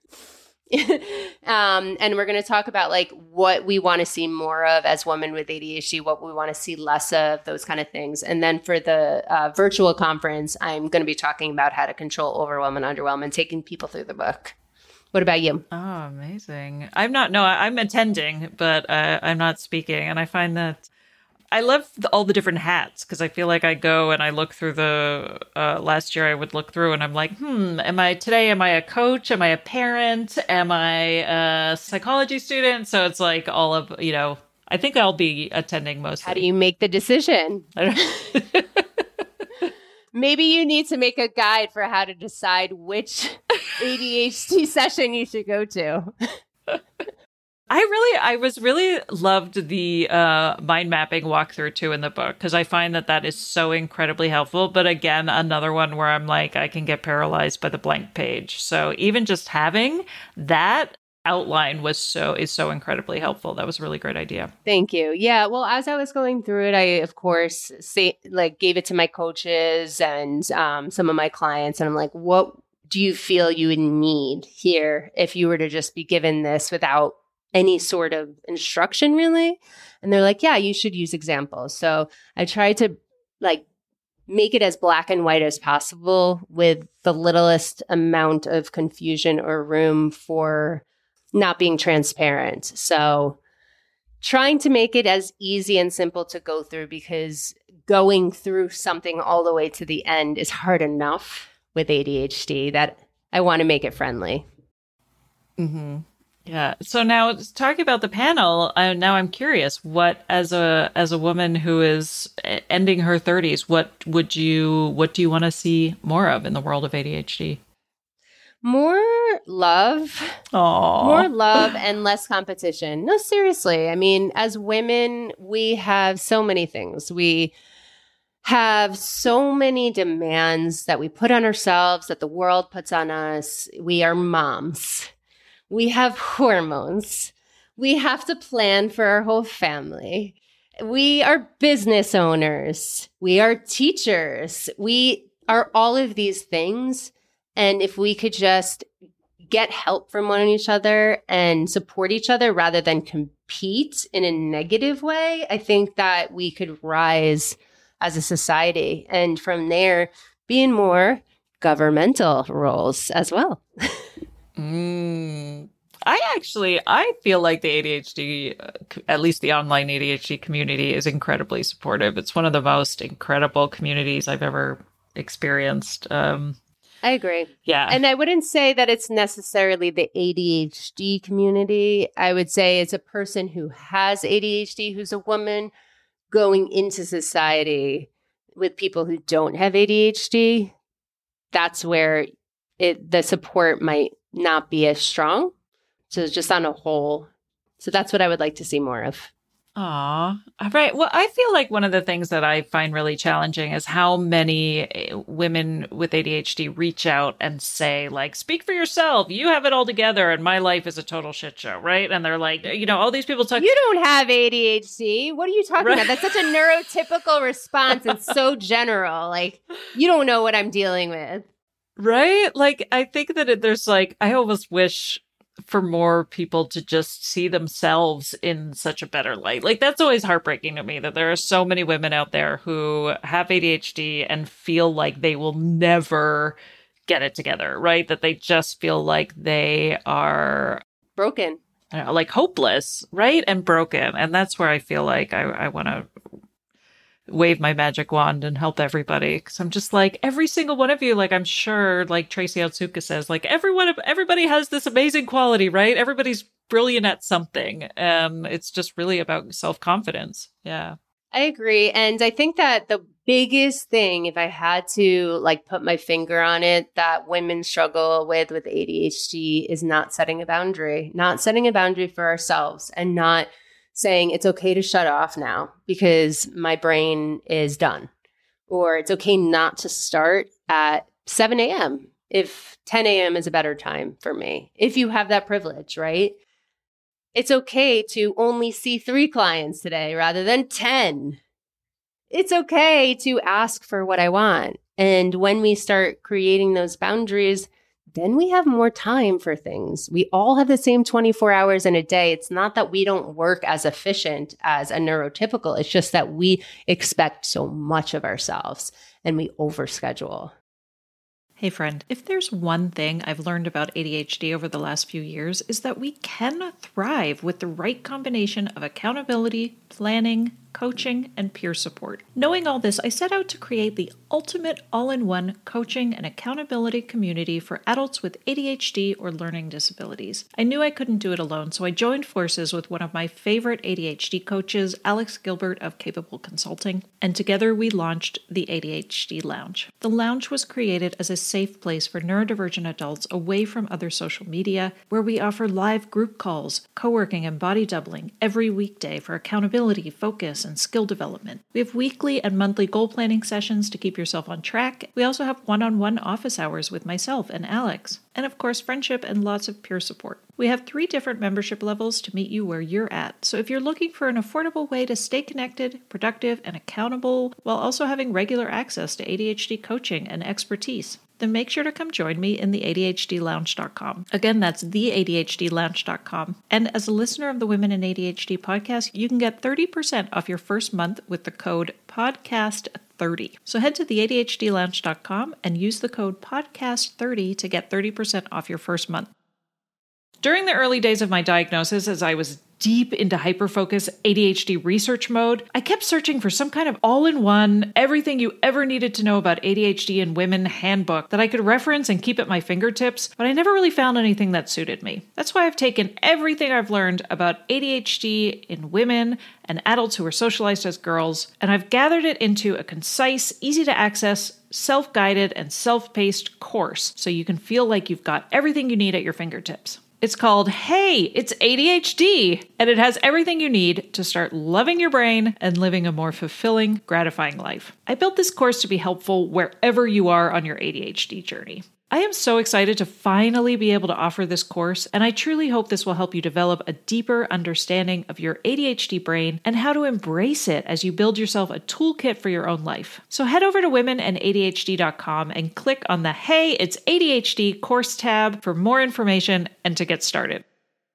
um, and we're going to talk about like what we want to see more of as women with A D H D, what we want to see less of, those kind of things. And then for the uh, virtual conference, I'm going to be talking about how to control overwhelm and underwhelm and taking people through the book. What about you? Oh, amazing. I'm not, no, I'm attending, but uh, I'm not speaking. And I find that I love the, all the different hats because I feel like I go and I look through the, uh, last year I would look through and I'm like, hmm, am I today, am I a coach? Am I a parent? Am I a psychology student? So it's like all of, you know, I think I'll be attending mostly. How do you make the decision? Maybe you need to make a guide for how to decide which A D H D session you should go to. I really, I was really loved the uh, mind mapping walkthrough too in the book because I find that that is so incredibly helpful. But again, another one where I'm like, I can get paralyzed by the blank page. So even just having that outline was so is so incredibly helpful. That was a really great idea. Thank you. Yeah. Well, as I was going through it, I of course say like gave it to my coaches and um, some of my clients, and I'm like, what do you feel you would need here if you were to just be given this without any sort of instruction, really? And they're like, yeah, you should use examples. So I tried to like make it as black and white as possible with the littlest amount of confusion or room for not being transparent. So trying to make it as easy and simple to go through, because going through something all the way to the end is hard enough with A D H D that I want to make it friendly. Mm-hmm. Yeah. So now talking about the panel, uh, now I'm curious, what as a as a woman who is ending her thirties, what would you what do you want to see more of in the world of A D H D? More love. Aww. More love and less competition. No, seriously. I mean, as women, we have so many things. We have so many demands that we put on ourselves, that the world puts on us. We are moms. We have hormones. We have to plan for our whole family. We are business owners. We are teachers. We are all of these things. And if we could just get help from one each other and support each other rather than compete in a negative way, I think that we could rise as a society. And from there, be in more governmental roles as well. mm. I actually, I feel like the A D H D, uh, at least the online A D H D community, is incredibly supportive. It's one of the most incredible communities I've ever experienced. Um, I agree. Yeah. And I wouldn't say that it's necessarily the A D H D community. I would say it's a person who has A D H D, who's a woman, going into society with people who don't have A D H D. That's where it the support might not be as strong. So just on a whole. So that's what I would like to see more of. Aw. All right. Well, I feel like one of the things that I find really challenging is how many women with A D H D reach out and say, like, speak for yourself. You have it all together and my life is a total shit show, right? And they're like, you know, all these people talk. You don't have A D H D. What are you talking right. about? That's such a neurotypical response and so general. Like, you don't know what I'm dealing with. Right? Like, I think that it, there's like, I almost wish for more people to just see themselves in such a better light. Like, that's always heartbreaking to me that there are so many women out there who have A D H D and feel like they will never get it together, right? That they just feel like they are broken. I don't know, like hopeless, right? And broken. And that's where I feel like I, I want to wave my magic wand and help everybody. Cause I'm just like, every single one of you, like I'm sure, like Tracy Otsuka says, like everyone, everybody has this amazing quality, right? Everybody's brilliant at something. Um, it's just really about self-confidence. Yeah. I agree. And I think that the biggest thing, if I had to like put my finger on it, that women struggle with with A D H D is not setting a boundary, not setting a boundary for ourselves and not saying it's okay to shut off now because my brain is done. Or it's okay not to start at seven a.m. if ten a.m. is a better time for me, if you have that privilege, right? It's okay to only see three clients today rather than ten. It's okay to ask for what I want. And when we start creating those boundaries, then we have more time for things. We all have the same twenty-four hours in a day. It's not that we don't work as efficient as a neurotypical. It's just that we expect so much of ourselves and we overschedule. Hey friend, if there's one thing I've learned about A D H D over the last few years is that we can thrive with the right combination of accountability, planning, coaching, and peer support. Knowing all this, I set out to create the ultimate all-in-one coaching and accountability community for adults with A D H D or learning disabilities. I knew I couldn't do it alone, so I joined forces with one of my favorite A D H D coaches, Alex Gilbert of Capable Consulting, and together we launched the A D H D Lounge. The Lounge was created as a safe place for neurodivergent adults away from other social media, where we offer live group calls, co-working, and body doubling every weekday for accountability, focus, and skill development. We have weekly and monthly goal planning sessions to keep yourself on track. We also have one-on-one office hours with myself and Alex. And of course, friendship and lots of peer support. We have three different membership levels to meet you where you're at. So if you're looking for an affordable way to stay connected, productive, and accountable, while also having regular access to A D H D coaching and expertise, then make sure to come join me in the A D H D lounge dot com. Again, that's the A D H D lounge dot com. And as a listener of the Women in A D H D podcast, you can get thirty percent off your first month with the code podcast thirty. So head to the A D H D lounge dot com and use the code podcast thirty to get thirty percent off your first month. During the early days of my diagnosis, as I was deep into hyperfocus A D H D research mode, I kept searching for some kind of all-in-one, everything you ever needed to know about A D H D in women handbook that I could reference and keep at my fingertips, but I never really found anything that suited me. That's why I've taken everything I've learned about A D H D in women and adults who are socialized as girls, and I've gathered it into a concise, easy-to-access, self-guided, and self-paced course so you can feel like you've got everything you need at your fingertips. It's called Hey, It's A D H D, and it has everything you need to start loving your brain and living a more fulfilling, gratifying life. I built this course to be helpful wherever you are on your A D H D journey. I am so excited to finally be able to offer this course, and I truly hope this will help you develop a deeper understanding of your A D H D brain and how to embrace it as you build yourself a toolkit for your own life. So head over to women and A D H D dot com and click on the Hey, It's A D H D course tab for more information and to get started.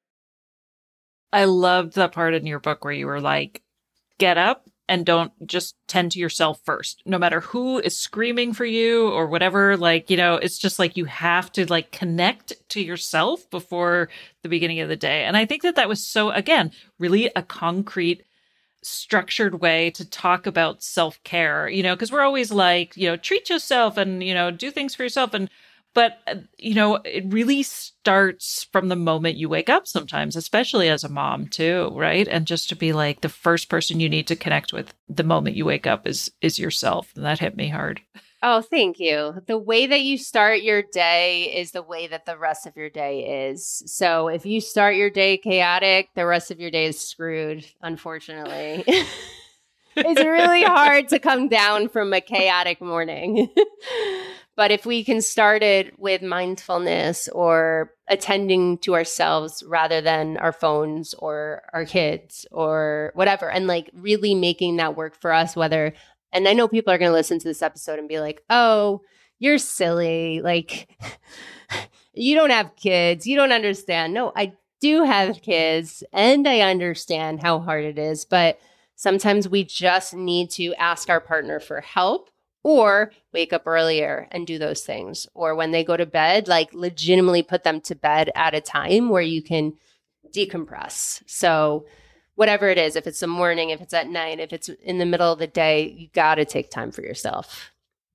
I loved that part in your book where you were like, get up and don't just tend to yourself first, no matter who is screaming for you or whatever. Like, you know, it's just like you have to like connect to yourself before the beginning of the day. And I think that that was so, again, really a concrete, structured way to talk about self-care, you know, because we're always like, you know, treat yourself and, you know, do things for yourself. And But, you know, it really starts from the moment you wake up sometimes, especially as a mom too, right? And just to be like the first person you need to connect with the moment you wake up is is yourself. And that hit me hard. Oh, thank you. The way that you start your day is the way that the rest of your day is. So if you start your day chaotic, the rest of your day is screwed, unfortunately. It's really hard to come down from a chaotic morning. But if we can start it with mindfulness or attending to ourselves rather than our phones or our kids or whatever, and like really making that work for us, whether, and I know people are going to listen to this episode and be like, oh, you're silly. Like, you don't have kids. You don't understand. No, I do have kids and I understand how hard it is. But sometimes we just need to ask our partner for help. Or wake up earlier and do those things. Or when they go to bed, like legitimately put them to bed at a time where you can decompress. So whatever it is, if it's the morning, if it's at night, if it's in the middle of the day, you got to take time for yourself.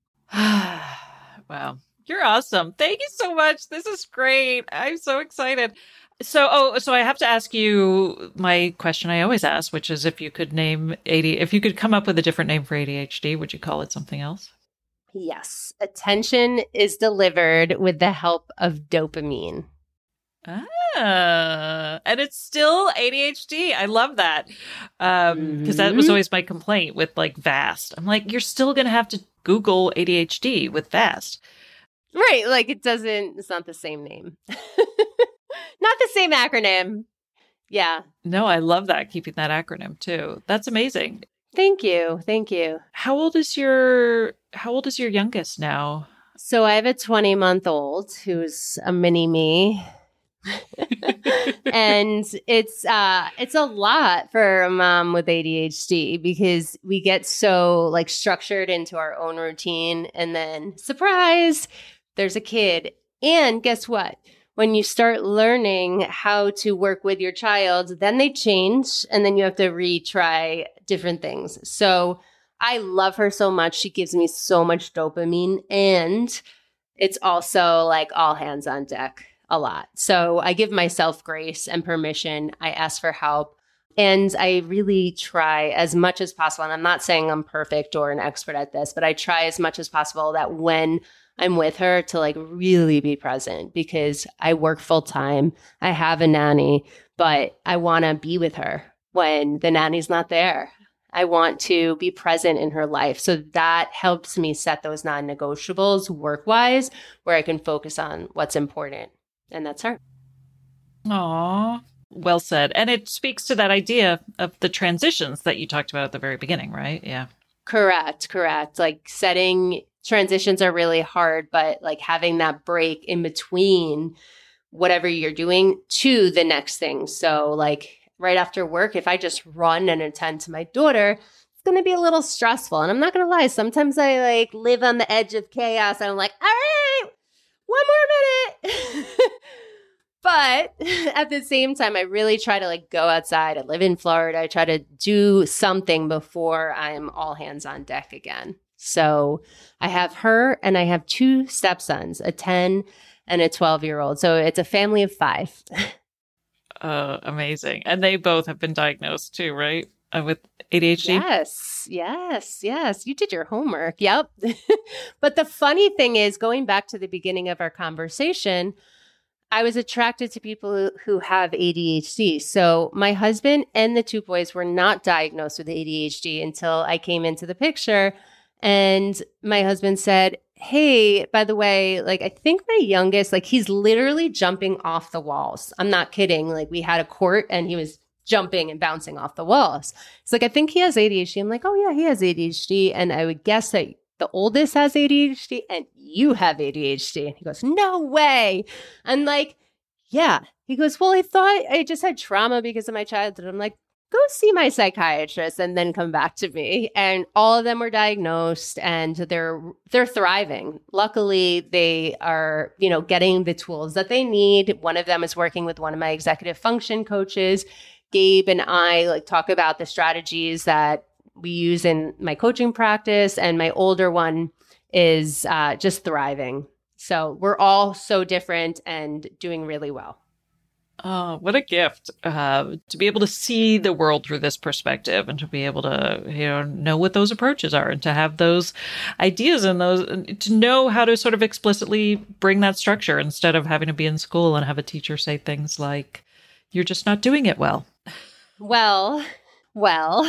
Wow. You're awesome. Thank you so much. This is great. I'm so excited. So, oh, so I have to ask you my question I always ask, which is if you could name A D, if you could come up with a different name for A D H D, would you call it something else? Yes. Attention is delivered with the help of dopamine. Ah, and it's still A D H D. I love that. Um, because that was always my complaint with like VAST. I'm like, you're still going to have to Google A D H D with VAST. Right. Like it doesn't, it's not the same name. Not the same acronym. Yeah. No, I love that. Keeping that acronym too. That's amazing. Thank you. Thank you. How old is your, how old is your youngest now? So I have a twenty month old who's a mini me. And it's uh it's a lot for a mom with A D H D because we get so like structured into our own routine and then surprise, there's a kid. And guess what? When you start learning how to work with your child, then they change and then you have to retry different things. So I love her so much. She gives me so much dopamine and it's also like all hands on deck a lot. So I give myself grace and permission. I ask for help and I really try as much as possible. And I'm not saying I'm perfect or an expert at this, but I try as much as possible that when I'm with her to like really be present because I work full time. I have a nanny, but I want to be with her when the nanny's not there. I want to be present in her life. So that helps me set those non-negotiables work-wise where I can focus on what's important. And that's her. Aw, well said. And it speaks to that idea of the transitions that you talked about at the very beginning, right? Yeah. Correct, correct. Like setting transitions are really hard, but like having that break in between whatever you're doing to the next thing. So like right after work, if I just run and attend to my daughter, it's going to be a little stressful. And I'm not going to lie. Sometimes I like live on the edge of chaos. And I'm like, all right, one more minute. But at the same time, I really try to like go outside. I live in Florida. I try to do something before I'm all hands on deck again. So I have her and I have two stepsons, a ten and a twelve year old. So it's a family of five. Uh, amazing. And they both have been diagnosed too, right? Uh, with A D H D? Yes, yes, yes. You did your homework. Yep. But the funny thing is, going back to the beginning of our conversation, I was attracted to people who, who have A D H D. So my husband and the two boys were not diagnosed with A D H D until I came into the picture. And my husband said, hey, by the way, like, I think my youngest, like, he's literally jumping off the walls. I'm not kidding. Like, we had a court and he was jumping and bouncing off the walls. It's like, I think he has A D H D. I'm like, oh, yeah, he has A D H D. And I would guess that the oldest has A D H D and you have A D H D. And he goes, no way. I'm like, yeah. He goes, well, I thought I just had trauma because of my childhood. I'm like, go see my psychiatrist and then come back to me. And all of them were diagnosed and they're they're thriving. Luckily, they are, you know, getting the tools that they need. One of them is working with one of my executive function coaches. Gabe and I like talk about the strategies that we use in my coaching practice. And my older one is uh, just thriving. So we're all so different and doing really well. Oh, what a gift uh, to be able to see the world through this perspective and to be able to, you know, know what those approaches are and to have those ideas and those, to know how to sort of explicitly bring that structure instead of having to be in school and have a teacher say things like, you're just not doing it well. Well, well.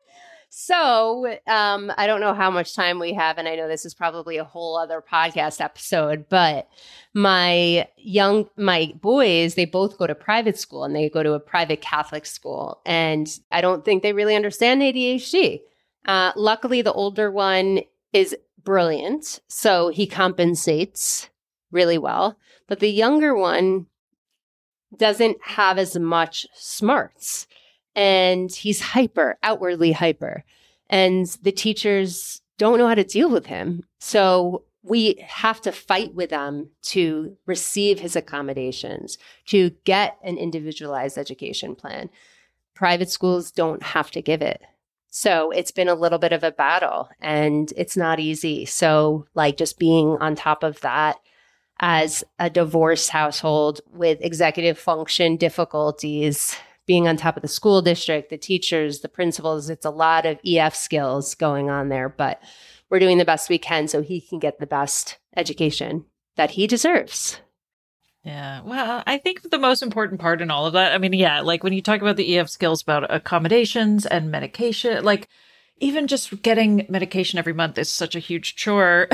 So um, I don't know how much time we have, and I know this is probably a whole other podcast episode, but my young, my boys, they both go to private school and they go to a private Catholic school. And I don't think they really understand A D H D. Uh, luckily, the older one is brilliant, so he compensates really well. But the younger one doesn't have as much smarts. And he's hyper, outwardly hyper. And the teachers don't know how to deal with him. So we have to fight with them to receive his accommodations, to get an individualized education plan. Private schools don't have to give it. So it's been a little bit of a battle and it's not easy. So like just being on top of that as a divorced household with executive function difficulties, being on top of the school district, the teachers, the principals, it's a lot of E F skills going on there, but we're doing the best we can so he can get the best education that he deserves. Yeah. Well, I think the most important part in all of that, I mean, yeah, like when you talk about the E F skills about accommodations and medication, like even just getting medication every month is such a huge chore.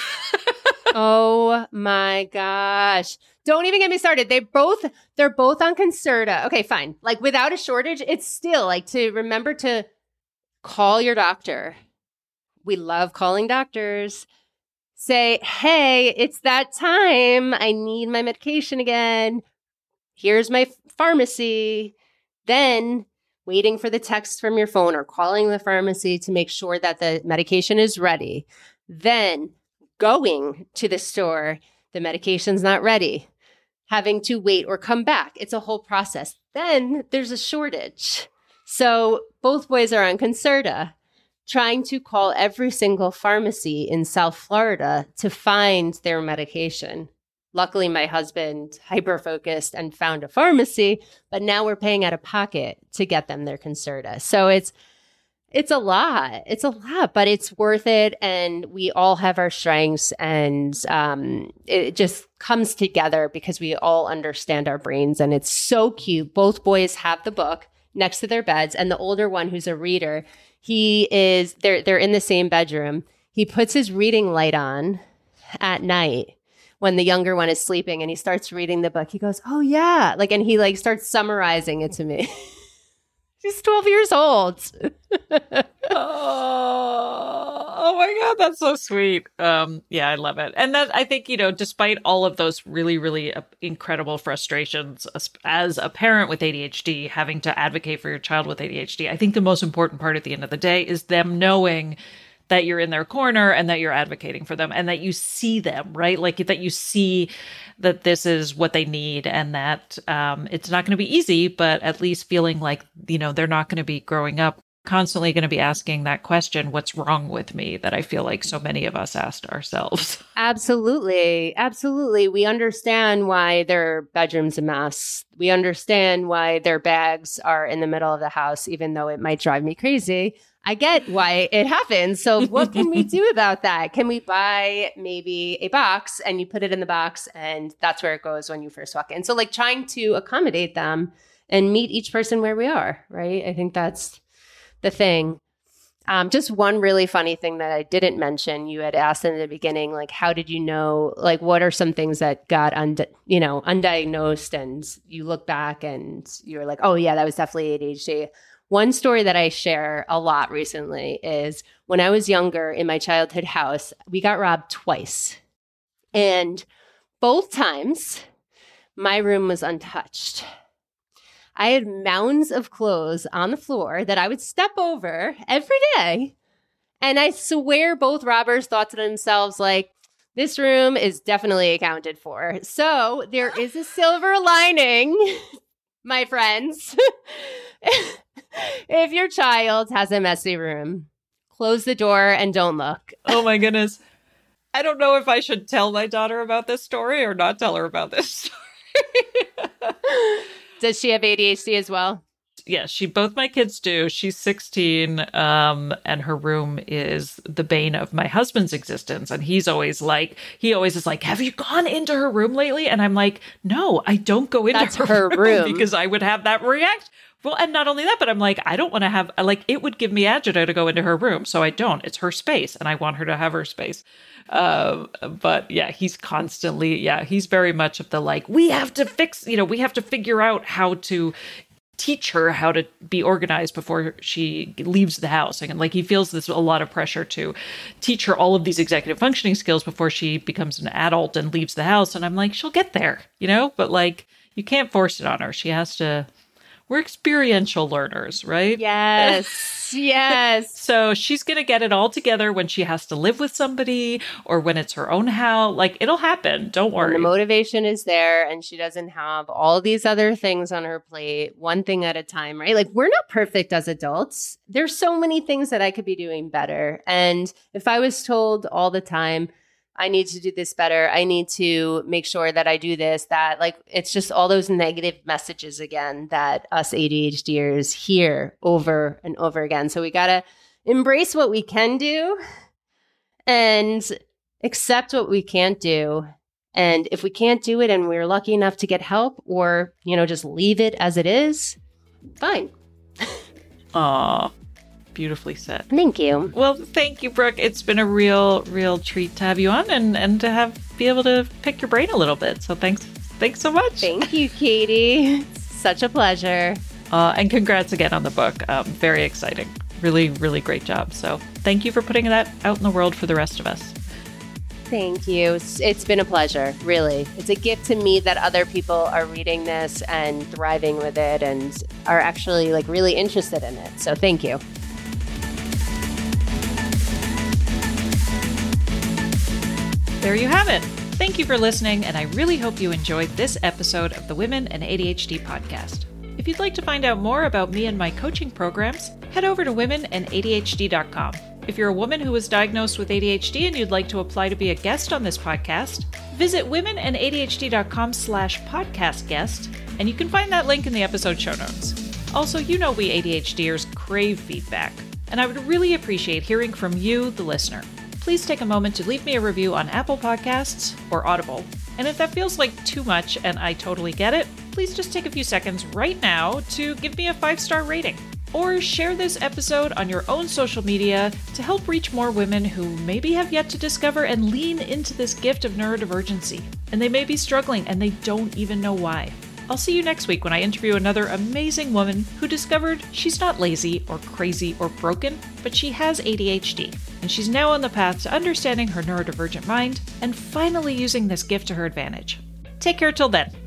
Oh my gosh. Don't even get me started. They both, they're both on Concerta. Okay, fine. Like without a shortage, it's still like to remember to call your doctor. We love calling doctors. Say, hey, it's that time. I need my medication again. Here's my pharmacy. Then waiting for the text from your phone or calling the pharmacy to make sure that the medication is ready. Then going to the store, the medication's not ready. Having to wait or come back. It's a whole process. Then there's a shortage. So both boys are on Concerta, trying to call every single pharmacy in South Florida to find their medication. Luckily, my husband hyper-focused and found a pharmacy, but now we're paying out of pocket to get them their Concerta. So it's it's a lot. It's a lot, but it's worth it. And we all have our strengths, and um, it just comes together because we all understand our brains. And it's so cute. Both boys have the book next to their beds, and the older one, who's a reader, he is, they're, they're in the same bedroom. He puts his reading light on at night when the younger one is sleeping, and he starts reading the book. He goes, oh yeah. Like, and he like starts summarizing it to me. He's twelve years old. oh, oh my God, that's so sweet. Um, yeah, I love it. And that, I think, you know, despite all of those really, really uh, incredible frustrations as, as a parent with A D H D, having to advocate for your child with A D H D, I think the most important part at the end of the day is them knowing that you're in their corner and that you're advocating for them and that you see them, right? Like that you see that this is what they need and that um, it's not going to be easy, but at least feeling like, you know, they're not going to be growing up constantly going to be asking that question, what's wrong with me? That I feel like so many of us asked ourselves. Absolutely. Absolutely. We understand why their bedroom's a mess. We understand why their bags are in the middle of the house, even though it might drive me crazy. I get why it happens. So what can we do about that? Can we buy maybe a box and you put it in the box and that's where it goes when you first walk in? So like trying to accommodate them and meet each person where we are, right? I think that's the thing. Um, just one really funny thing that I didn't mention, you had asked in the beginning, like, how did you know, like, what are some things that got, und- you know, undiagnosed and you look back and you're like, oh yeah, that was definitely A D H D. One story that I share a lot recently is when I was younger in my childhood house, we got robbed twice. And both times, my room was untouched. I had mounds of clothes on the floor that I would step over every day. And I swear both robbers thought to themselves, like, this room is definitely accounted for. So there is a silver lining, my friends. If your child has a messy room, close the door and don't look. Oh my goodness. I don't know if I should tell my daughter about this story or not tell her about this story. Does she have A D H D as well? Yeah, she both my kids do. She's sixteen, um, and her room is the bane of my husband's existence. And he's always like, he always is like, have you gone into her room lately? And I'm like, no, I don't go into That's her, her room, room because I would have that react. Well, and not only that, but I'm like, I don't want to have, like, it would give me agita to go into her room. So I don't. It's her space, and I want her to have her space. Um, but yeah, he's constantly, yeah, he's very much of the like, we have to fix, you know, we have to figure out how to teach her how to be organized before she leaves the house. And like, he feels this a lot of pressure to teach her all of these executive functioning skills before she becomes an adult and leaves the house. And I'm like, she'll get there, you know, but like, you can't force it on her. She has to we're experiential learners, right? Yes. Yes. So she's going to get it all together when she has to live with somebody or when it's her own house. Like, it'll happen. Don't worry. When the motivation is there and she doesn't have all these other things on her plate, one thing at a time, right? Like, we're not perfect as adults. There's so many things that I could be doing better. And if I was told all the time, I need to do this better, I need to make sure that I do this, that, like, it's just all those negative messages again that us ADHDers hear over and over again. So we got to embrace what we can do and accept what we can't do. And if we can't do it and we're lucky enough to get help, or, you know, just leave it as it is, fine. Aw. Beautifully said. Thank you. Well, thank you, Brooke. It's been a real, real treat to have you on and, and to have be able to pick your brain a little bit. So thanks, thanks so much. Thank you, Katie. Such a pleasure. Uh, and congrats again on the book. Um, very exciting. Really, really great job. So thank you for putting that out in the world for the rest of us. Thank you. It's, it's been a pleasure, really. It's a gift to me that other people are reading this and thriving with it and are actually, like, really interested in it. So thank you. There you have it. Thank you for listening, and I really hope you enjoyed this episode of the Women and A D H D podcast. If you'd like to find out more about me and my coaching programs, head over to women and A D H D dot com. If you're a woman who was diagnosed with A D H D and you'd like to apply to be a guest on this podcast, visit women and A D H D dot com slash podcast guest, and you can find that link in the episode show notes. Also, you know we ADHDers crave feedback, and I would really appreciate hearing from you, the listener. Please take a moment to leave me a review on Apple Podcasts or Audible. And if that feels like too much, and I totally get it, please just take a few seconds right now to give me a five-star rating. Or share this episode on your own social media to help reach more women who maybe have yet to discover and lean into this gift of neurodivergency. And they may be struggling and they don't even know why. I'll see you next week when I interview another amazing woman who discovered she's not lazy or crazy or broken, but she has A D H D. And she's now on the path to understanding her neurodivergent mind and finally using this gift to her advantage. Take care till then.